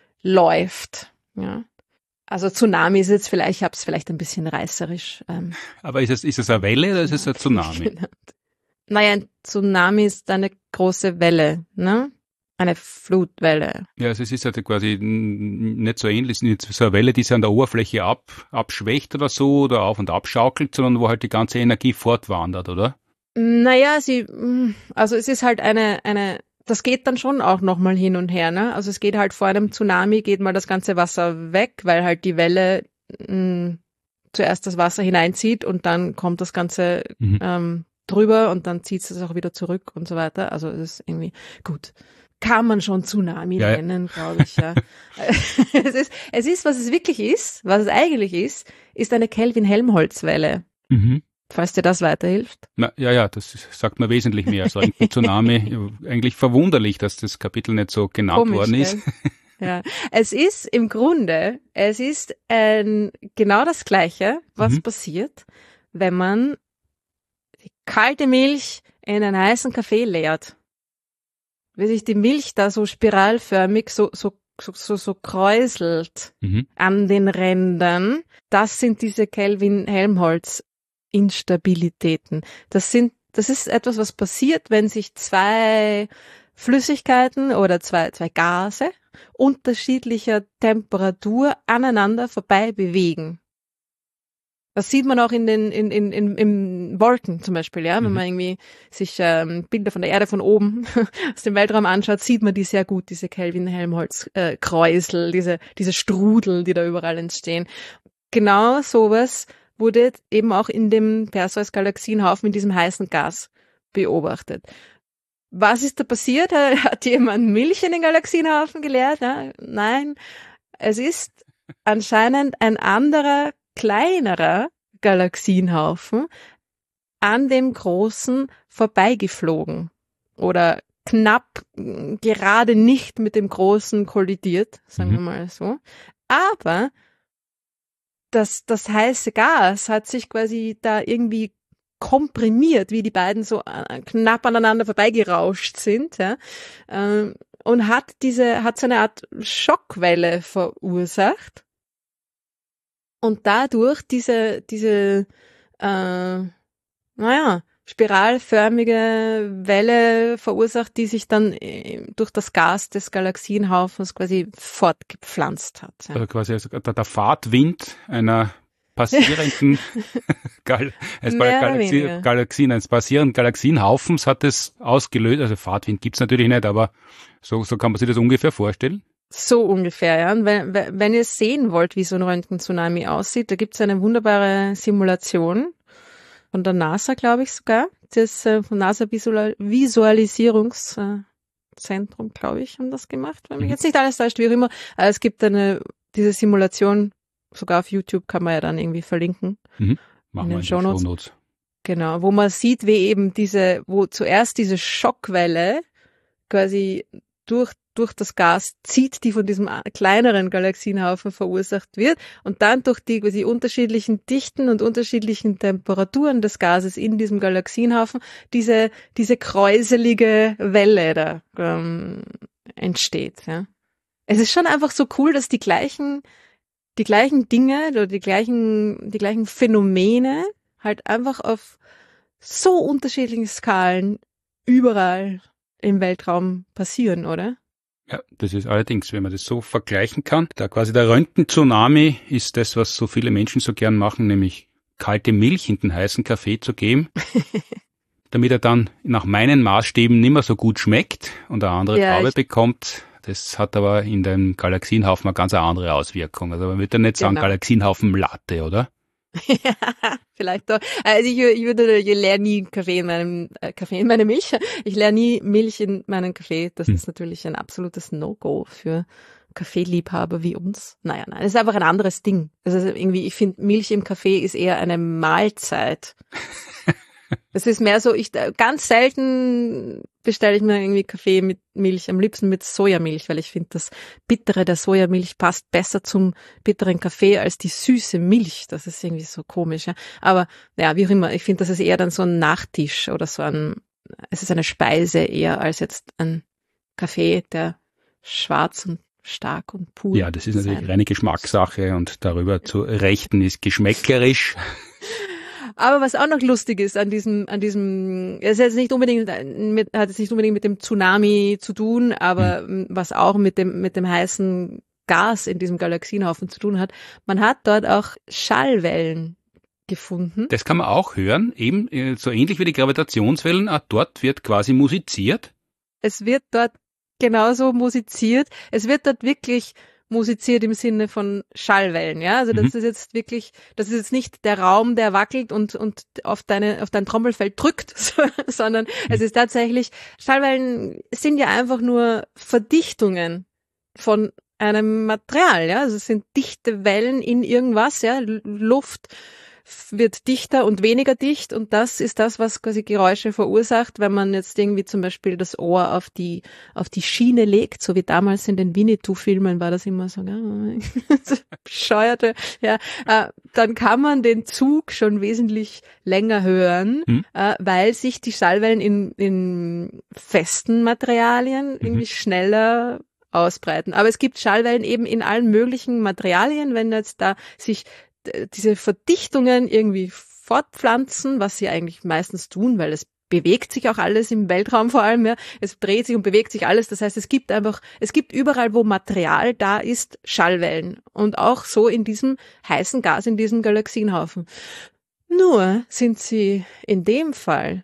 läuft. Ja. Also Tsunami ist jetzt vielleicht, ich habe es vielleicht ein bisschen reißerisch. Ähm, Aber ist es, ist es eine Welle oder ist es ein Tsunami? Naja, ein Tsunami ist eine große Welle, ne? Eine Flutwelle. Ja, also es ist halt quasi nicht so ähnlich, nicht so eine Welle, die sich an der Oberfläche ab, abschwächt oder so oder auf und abschaukelt, sondern wo halt die ganze Energie fortwandert, oder? Naja, sie, also es ist halt eine, eine, das geht dann schon auch nochmal hin und her, ne? Also es geht halt vor einem Tsunami, geht mal das ganze Wasser weg, weil halt die Welle mh, zuerst das Wasser hineinzieht und dann kommt das Ganze mhm. ähm, drüber und dann zieht es das auch wieder zurück und so weiter. Also es ist irgendwie gut. Kann man schon Tsunami ja, nennen, glaube ich, ja. es ist, es ist, was es wirklich ist, was es eigentlich ist, ist eine Kelvin-Helmholtz-Welle. Mhm. Falls dir das weiterhilft. Na, ja, ja, das sagt mir wesentlich mehr. Also ein Tsunami, eigentlich verwunderlich, dass das Kapitel nicht so genannt Komisch, worden ist. Ja, es ist im Grunde, es ist ein, genau das Gleiche, was mhm. passiert, wenn man die kalte Milch in einen heißen Kaffee leert. Wie sich die Milch da so spiralförmig so, so, so, so, so kräuselt mhm. an den Rändern. Das sind diese Kelvin-Helmholtz Instabilitäten. Das sind, das ist etwas, was passiert, wenn sich zwei Flüssigkeiten oder zwei, zwei Gase unterschiedlicher Temperatur aneinander vorbei bewegen. Das sieht man auch in den, in, in, in, in Wolken zum Beispiel, ja. Wenn mhm. man irgendwie sich ähm, Bilder von der Erde von oben aus dem Weltraum anschaut, sieht man die sehr gut, diese Kelvin-Helmholtz-Kräusel, äh, diese, diese Strudel, die da überall entstehen. Genau sowas wurde eben auch in dem Perseus-Galaxienhaufen in diesem heißen Gas beobachtet. Was ist da passiert? Hat jemand Milch in den Galaxienhaufen geleert? Ja, nein, es ist anscheinend ein anderer, kleinerer Galaxienhaufen an dem großen vorbeigeflogen oder knapp gerade nicht mit dem großen kollidiert, sagen mhm. wir mal so. Aber Das, das heiße Gas hat sich quasi da irgendwie komprimiert, wie die beiden so knapp aneinander vorbeigerauscht sind, ja, und hat diese, hat so eine Art Schockwelle verursacht und dadurch diese, diese, äh, naja, spiralförmige Welle verursacht, die sich dann durch das Gas des Galaxienhaufens quasi fortgepflanzt hat. Ja. Also quasi also der, der Fahrtwind einer passierenden Gal es war Galaxie, Galaxien, eines passierenden Galaxienhaufens hat es ausgelöst. Also Fahrtwind gibt's natürlich nicht, aber so, so kann man sich das ungefähr vorstellen. So ungefähr, ja. Und wenn, wenn ihr sehen wollt, wie so ein Röntgen-Tsunami aussieht, da gibt's eine wunderbare Simulation von der NASA, glaube ich sogar. Das äh, von NASA Visual Visualisierungszentrum, glaube ich, haben das gemacht. Wenn mich Mhm. jetzt nicht alles täuscht, wie auch immer. Aber es gibt eine, diese Simulation, sogar auf YouTube kann man ja dann irgendwie verlinken. Mhm. In Machen wir den in den Shownotes. Shownotes. Genau, wo man sieht, wie eben diese, wo zuerst diese Schockwelle quasi durch, durch das Gas zieht, die von diesem kleineren Galaxienhaufen verursacht wird und dann durch die quasi unterschiedlichen Dichten und unterschiedlichen Temperaturen des Gases in diesem Galaxienhaufen diese, diese kräuselige Welle da ähm, entsteht. Ja. Es ist schon einfach so cool, dass die gleichen, die gleichen Dinge oder die gleichen, die gleichen Phänomene halt einfach auf so unterschiedlichen Skalen überall im Weltraum passieren, oder? Ja, das ist allerdings, wenn man das so vergleichen kann, da quasi der Röntgen-Tsunami ist das, was so viele Menschen so gern machen, nämlich kalte Milch in den heißen Kaffee zu geben, damit er dann nach meinen Maßstäben nicht mehr so gut schmeckt und eine andere Ja, Farbe ich- bekommt. Das hat aber in dem Galaxienhaufen eine ganz andere Auswirkung. Also man würde ja nicht sagen Genau. Galaxienhaufen Latte, oder? Vielleicht doch. Also ich, ich würde, ich leere nie Kaffee in meinem äh, Kaffee in meine Milch. Ich leere nie Milch in meinen Kaffee. Das Hm. ist natürlich ein absolutes No-Go für Kaffeeliebhaber wie uns. Naja, nein, das ist einfach ein anderes Ding. Also irgendwie, ich finde, Milch im Kaffee ist eher eine Mahlzeit. Es ist mehr so, ich ganz selten bestelle ich mir irgendwie Kaffee mit Milch, am liebsten mit Sojamilch, weil ich finde, das Bittere der Sojamilch passt besser zum bitteren Kaffee als die süße Milch. Das ist irgendwie so komisch. Ja. Aber ja, wie auch immer, ich finde, das ist eher dann so ein Nachtisch oder so ein, es ist eine Speise eher als jetzt ein Kaffee, der schwarz und stark und pur Ja, das ist natürlich sein. reine Geschmackssache und darüber zu rechten ist geschmäckerisch. Aber was auch noch lustig ist an diesem, an diesem, es ist jetzt nicht unbedingt mit, hat jetzt nicht unbedingt mit dem Tsunami zu tun, aber Hm. was auch mit dem, mit dem heißen Gas in diesem Galaxienhaufen zu tun hat, man hat dort auch Schallwellen gefunden. Das kann man auch hören, eben äh, so ähnlich wie die Gravitationswellen. Auch dort wird quasi musiziert. Es wird dort genauso musiziert. Es wird dort wirklich musiziert im Sinne von Schallwellen, ja. Also das Mhm. ist jetzt wirklich, das ist jetzt nicht der Raum, der wackelt und und auf deine auf dein Trommelfell drückt, sondern es ist tatsächlich, Schallwellen sind ja einfach nur Verdichtungen von einem Material, ja. Also es sind dichte Wellen in irgendwas, ja. L- Luft wird dichter und weniger dicht und das ist das, was quasi Geräusche verursacht, wenn man jetzt irgendwie zum Beispiel das Ohr auf die auf die Schiene legt, so wie damals in den Winnetou-Filmen war das immer so, ja, so bescheuerte, ja, äh, dann kann man den Zug schon wesentlich länger hören, Hm. äh, weil sich die Schallwellen in, in festen Materialien irgendwie schneller ausbreiten. Aber es gibt Schallwellen eben in allen möglichen Materialien, wenn jetzt da sich diese Verdichtungen irgendwie fortpflanzen, was sie eigentlich meistens tun, weil es bewegt sich auch alles im Weltraum vor allem, ja. Es dreht sich und bewegt sich alles. Das heißt, es gibt einfach, es gibt überall, wo Material da ist, Schallwellen. Und auch so in diesem heißen Gas, in diesem Galaxienhaufen. Nur sind sie in dem Fall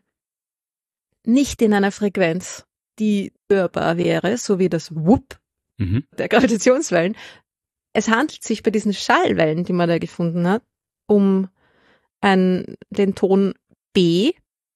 nicht in einer Frequenz, die hörbar wäre, so wie das Wupp Mhm. der Gravitationswellen. Es handelt sich bei diesen Schallwellen, die man da gefunden hat, um ein, den Ton B,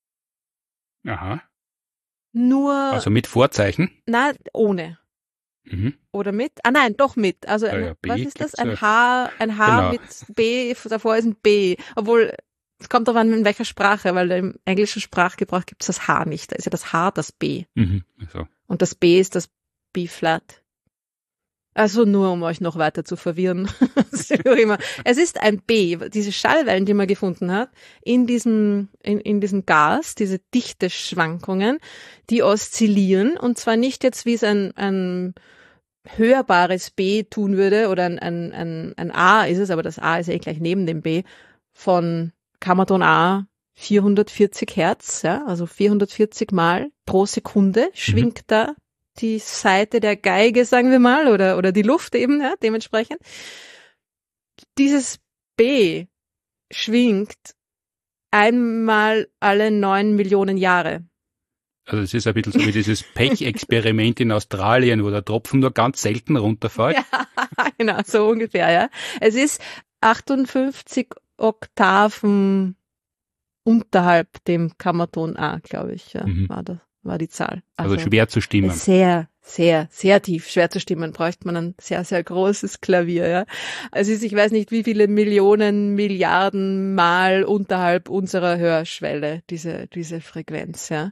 Aha. nur, Also mit Vorzeichen. na, ohne. Mhm. Oder mit? Ah nein, doch mit. Also Ja, ein, ja, B was ist das? gibt's Ein ja. H, ein H Genau. mit B, davor ist ein B. Obwohl, es kommt darauf an, in welcher Sprache, weil im englischen Sprachgebrauch gibt es das H nicht. Da ist ja das H das B. Mhm. So. Und das B ist das B-Flat. Also nur, um euch noch weiter zu verwirren. Es ist ein B, diese Schallwellen, die man gefunden hat, in diesem, in, in diesem Gas, diese Dichteschwankungen, die oszillieren, und zwar nicht jetzt, wie es ein, ein hörbares B tun würde, oder ein, ein, ein, ein A ist es, aber das A ist ja eh gleich neben dem B, von Kammerton A vierhundertvierzig Hertz, ja, also vierhundertvierzig Mal pro Sekunde schwingt da die Saite der Geige, sagen wir mal, oder, oder die Luft eben, ja, dementsprechend. Dieses B schwingt einmal alle neun Millionen Jahre. Also es ist ein bisschen so wie dieses Pech-Experiment in Australien, wo der Tropfen nur ganz selten runterfällt. Ja, genau, so ungefähr, ja. Es ist achtundfünfzig Oktaven unterhalb dem Kammerton A, glaube ich, ja, mhm. war das, war die Zahl. Also, also schwer zu stimmen. Sehr, sehr, sehr tief, schwer zu stimmen, bräuchte man ein sehr, sehr großes Klavier, ja. Also es ist, ich weiß nicht, wie viele Millionen, Milliarden Mal unterhalb unserer Hörschwelle, diese, diese Frequenz, ja.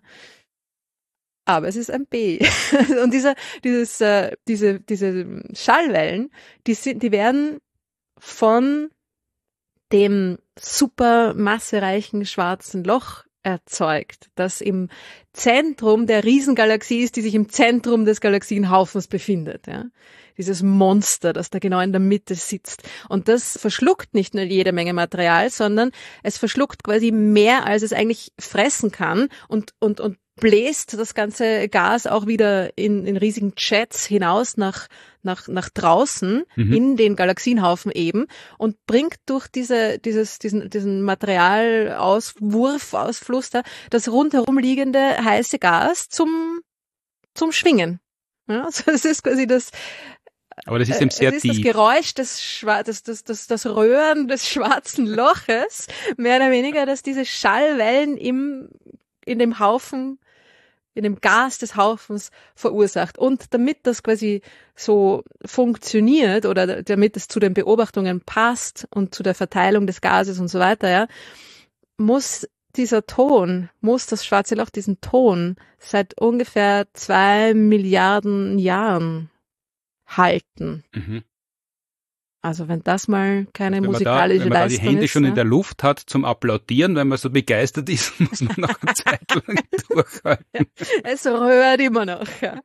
Aber es ist ein B. Und dieser, dieses, äh, diese, diese Schallwellen, die sind, die werden von dem super massereichen schwarzen Loch erzeugt, das im Zentrum der Riesengalaxie ist, die sich im Zentrum des Galaxienhaufens befindet. Ja? Dieses Monster, das da genau in der Mitte sitzt. Und das verschluckt nicht nur jede Menge Material, sondern es verschluckt quasi mehr, als es eigentlich fressen kann und, und, und bläst das ganze Gas auch wieder in, in riesigen Jets hinaus nach, nach, nach draußen, mhm. in den Galaxienhaufen eben, und bringt durch diese, dieses, diesen, diesen Materialauswurf, Ausfluss da, das rundherum liegende heiße Gas zum, zum Schwingen. Ja, also es ist quasi das, aber das ist eben sehr es ist tief. Das Geräusch des Schwa- das, das, das, das Röhren des schwarzen Loches, mehr oder weniger, dass diese Schallwellen im, in dem Haufen, in dem Gas des Haufens verursacht. Und damit das quasi so funktioniert oder damit es zu den Beobachtungen passt und zu der Verteilung des Gases und so weiter, ja, muss dieser Ton, muss das schwarze Loch diesen Ton seit ungefähr zwei Milliarden Jahren halten. Mhm. Also wenn das mal keine wenn musikalische da, wenn man Leistung ist. Wenn man die Hände ist, schon ja? in der Luft hat zum Applaudieren, wenn man so begeistert ist, muss man noch eine Zeit lang durchhalten. Ja, es rührt immer noch. Ja.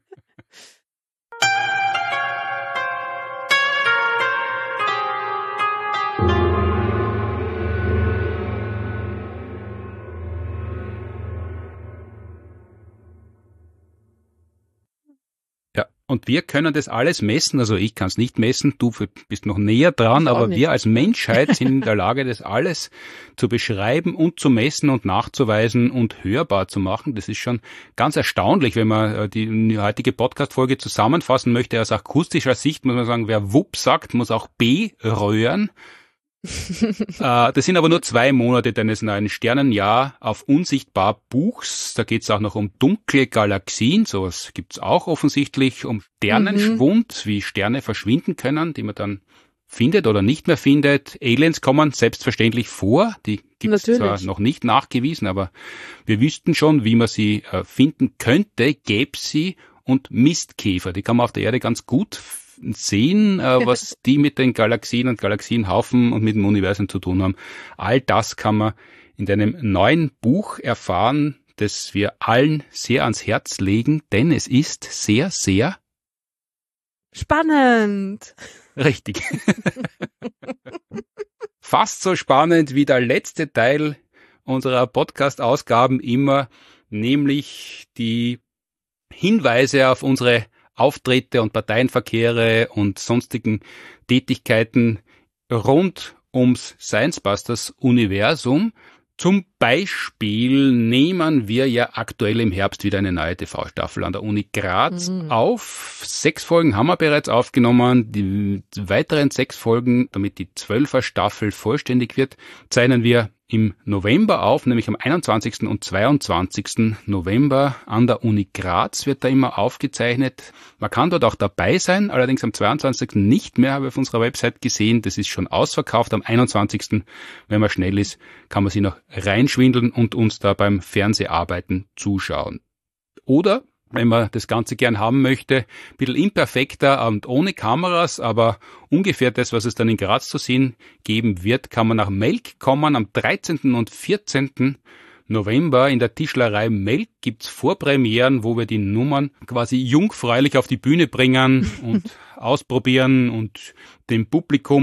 Und wir können das alles messen, also ich kann es nicht messen, du bist noch näher dran, aber wir als Menschheit sind in der Lage, das alles zu beschreiben und zu messen und nachzuweisen und hörbar zu machen. Das ist schon ganz erstaunlich, wenn man die heutige Podcast-Folge zusammenfassen möchte. Aus akustischer Sicht muss man sagen, wer Wupp sagt, muss auch B röhren. äh, das sind aber nur zwei Monate deines neuen Sternenjahr auf unsichtbar Buchs. Da geht es auch noch um dunkle Galaxien, sowas gibt's auch offensichtlich, um Sternenschwund, mhm. wie Sterne verschwinden können, die man dann findet oder nicht mehr findet. Aliens kommen selbstverständlich vor, die gibt's zwar noch nicht nachgewiesen, aber wir wüssten schon, wie man sie äh, finden könnte, gäbe sie, und Mistkäfer, die kann man auf der Erde ganz gut sehen, äh, was die mit den Galaxien und Galaxienhaufen und mit dem Universum zu tun haben. All das kann man in deinem neuen Buch erfahren, das wir allen sehr ans Herz legen, denn es ist sehr, sehr spannend. Richtig. Fast so spannend wie der letzte Teil unserer Podcast-Ausgaben immer, nämlich die Hinweise auf unsere Auftritte und Parteienverkehre und sonstigen Tätigkeiten rund ums Science-Busters-Universum. Zum Beispiel nehmen wir ja aktuell im Herbst wieder eine neue T V-Staffel an der Uni Graz mhm. auf. Sechs Folgen haben wir bereits aufgenommen. Die weiteren sechs Folgen, damit die Zwölfer-Staffel vollständig wird, zeichnen wir im November auf, nämlich am einundzwanzigsten und zweiundzwanzigsten November an der Uni Graz wird da immer aufgezeichnet. Man kann dort auch dabei sein, allerdings am zweiundzwanzigsten nicht mehr, habe ich auf unserer Website gesehen. Das ist schon ausverkauft. Am einundzwanzigsten, wenn man schnell ist, kann man sich noch reinschwindeln und uns da beim Fernseharbeiten zuschauen. Oder wenn man das Ganze gern haben möchte, ein bisschen imperfekter und ohne Kameras, aber ungefähr das, was es dann in Graz zu sehen geben wird, kann man nach Melk kommen. Am dreizehnten und vierzehnten November in der Tischlerei Melk gibt's Vorpremieren, wo wir die Nummern quasi jungfräulich auf die Bühne bringen und ausprobieren und dem Publikum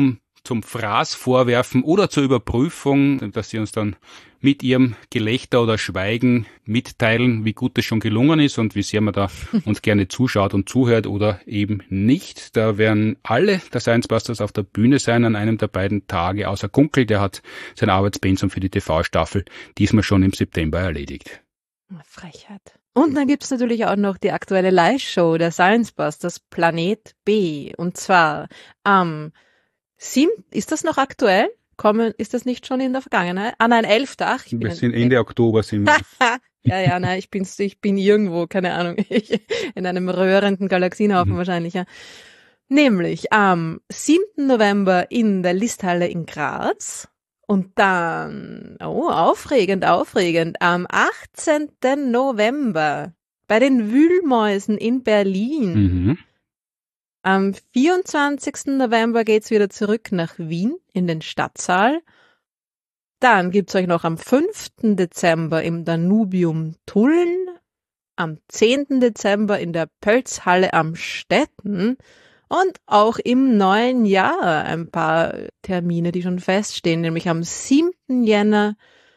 zum Fraß vorwerfen oder zur Überprüfung, dass sie uns dann mit ihrem Gelächter oder Schweigen mitteilen, wie gut es schon gelungen ist und wie sehr man da uns gerne zuschaut und zuhört oder eben nicht. Da werden alle der Science Busters auf der Bühne sein an einem der beiden Tage, außer Kunkel, der hat sein Arbeitspensum für die T V-Staffel diesmal schon im September erledigt. Frechheit. Und dann gibt's natürlich auch noch die aktuelle Live-Show der Science Busters Planet B. Und zwar am siebten Ist das noch aktuell? Kommen, ist das nicht schon in der Vergangenheit? Ah nein, elften Ach, ich bin wir sind Ende Oktober sind wir. ja, ja, nein, ich bin, ich bin irgendwo, keine Ahnung, in einem röhrenden Galaxienhaufen mhm. wahrscheinlich, ja. Nämlich am siebten November in der Listhalle in Graz. Und dann, oh, aufregend, aufregend, am achtzehnten November bei den Wühlmäusen in Berlin. Mhm. Am vierundzwanzigsten November geht's wieder zurück nach Wien in den Stadtsaal. Dann gibt's euch noch am fünften Dezember im Danubium Tulln, am zehnten Dezember in der Pölzhalle am Stetten. Und auch im neuen Jahr ein paar Termine, die schon feststehen, nämlich am siebten Jänner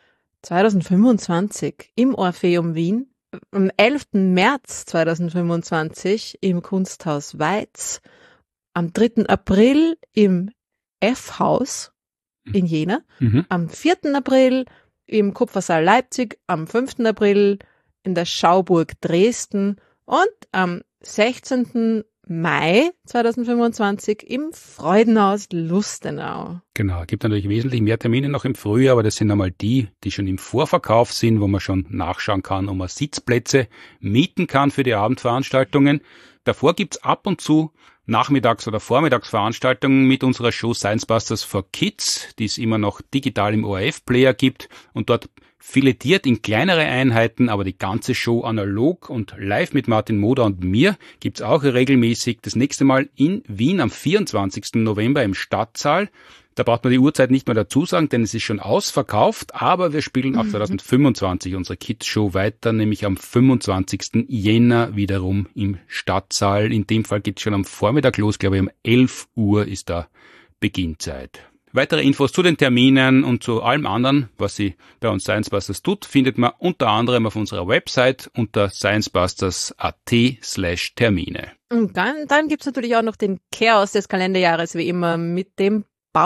zweitausendfünfundzwanzig im Orpheum Wien, am elften März zweitausendfünfundzwanzig im Kunsthaus Weiz, am dritten April im F-Haus in Jena, mhm. am vierten April im Kupfersaal Leipzig, am fünften April in der Schauburg Dresden und am sechzehnten Mai zweitausendfünfundzwanzig im Freudenhaus Lustenau. Genau, gibt natürlich wesentlich mehr Termine noch im Frühjahr, aber das sind einmal die, die schon im Vorverkauf sind, wo man schon nachschauen kann, ob man Sitzplätze mieten kann für die Abendveranstaltungen. Davor gibt's ab und zu Nachmittags- oder Vormittagsveranstaltungen mit unserer Show Science Busters for Kids, die es immer noch digital im O R F-Player gibt und dort filetiert in kleinere Einheiten, aber die ganze Show analog und live mit Martin Moder und mir gibt's auch regelmäßig. Das nächste Mal in Wien am vierundzwanzigsten November im Stadtsaal. Da braucht man die Uhrzeit nicht mehr dazu sagen, denn es ist schon ausverkauft, aber wir spielen auch zweitausendfünfundzwanzig unsere Kids-Show weiter, nämlich am fünfundzwanzigsten Jänner wiederum im Stadtsaal. In dem Fall geht's schon am Vormittag los, glaube ich, um elf Uhr ist da Beginnzeit. Weitere Infos zu den Terminen und zu allem anderen, was sie bei uns Science Busters tut, findet man unter anderem auf unserer Website unter sciencebusters.at slash Termine. Und dann, dann gibt's natürlich auch noch den Chaos des Kalenderjahres, wie immer, mit dem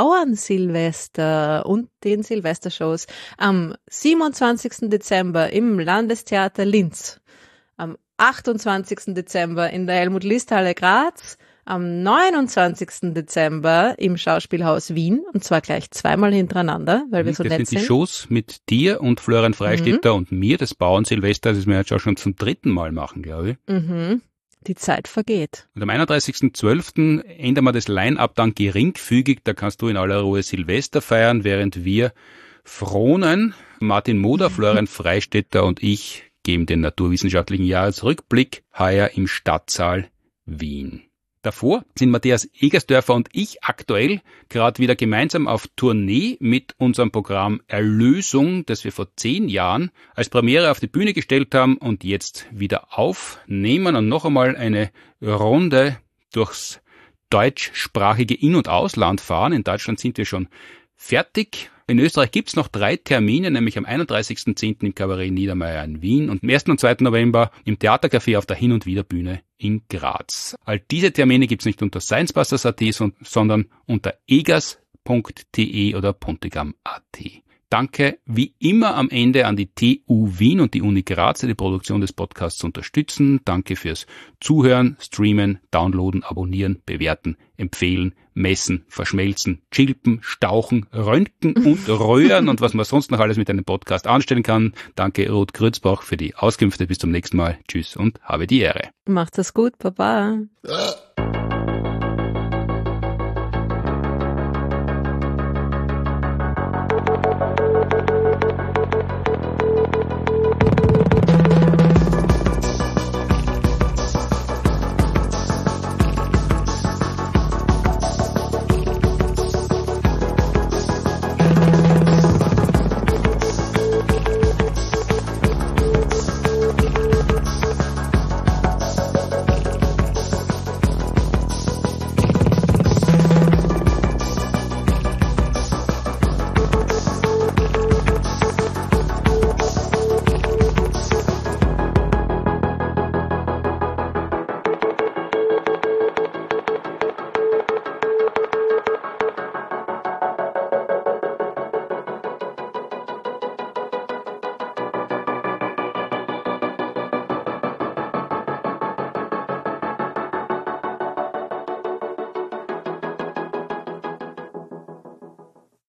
Bauernsilvester und den Silvestershows am siebenundzwanzigsten Dezember im Landestheater Linz, am achtundzwanzigsten Dezember in der Helmut-List-Halle Graz, am neunundzwanzigsten Dezember im Schauspielhaus Wien, und zwar gleich zweimal hintereinander, weil wir so das nett sind. Das sind die Shows mit dir und Florian Freistetter mhm. und mir, das Bauernsilvester, das wir jetzt auch schon zum dritten Mal machen, glaube ich. Mhm. Die Zeit vergeht. Und am einunddreißigsten zwölften ändern wir das Line-Up dann geringfügig, da kannst du in aller Ruhe Silvester feiern, während wir fronen, Martin Moder, Florian Freistetter und ich geben den naturwissenschaftlichen Jahresrückblick heuer im Stadtsaal Wien. Davor sind Matthias Egersdörfer und ich aktuell gerade wieder gemeinsam auf Tournee mit unserem Programm Erlösung, das wir vor zehn Jahren als Premiere auf die Bühne gestellt haben und jetzt wieder aufnehmen und noch einmal eine Runde durchs deutschsprachige In- und Ausland fahren. In Deutschland sind wir schon fertig. In Österreich gibt's noch drei Termine, nämlich am einunddreißigsten zehnten im Kabarett Niedermeyer in Wien und am ersten und zweiten November im Theatercafé auf der Hin- und Wiederbühne in Graz. All diese Termine gibt's nicht unter sciencebusters punkt at, sondern unter egers punkt de oder pontigam punkt at. Danke wie immer am Ende an die T U Wien und die Uni Graz, die die Produktion des Podcasts unterstützen. Danke fürs Zuhören, Streamen, Downloaden, Abonnieren, Bewerten, Empfehlen, Messen, Verschmelzen, Chilpen, Stauchen, Röntgen und Röhren und was man sonst noch alles mit einem Podcast anstellen kann. Danke Ruth Grützbach für die Auskünfte. Bis zum nächsten Mal. Tschüss und habe die Ehre. Macht es gut. Baba.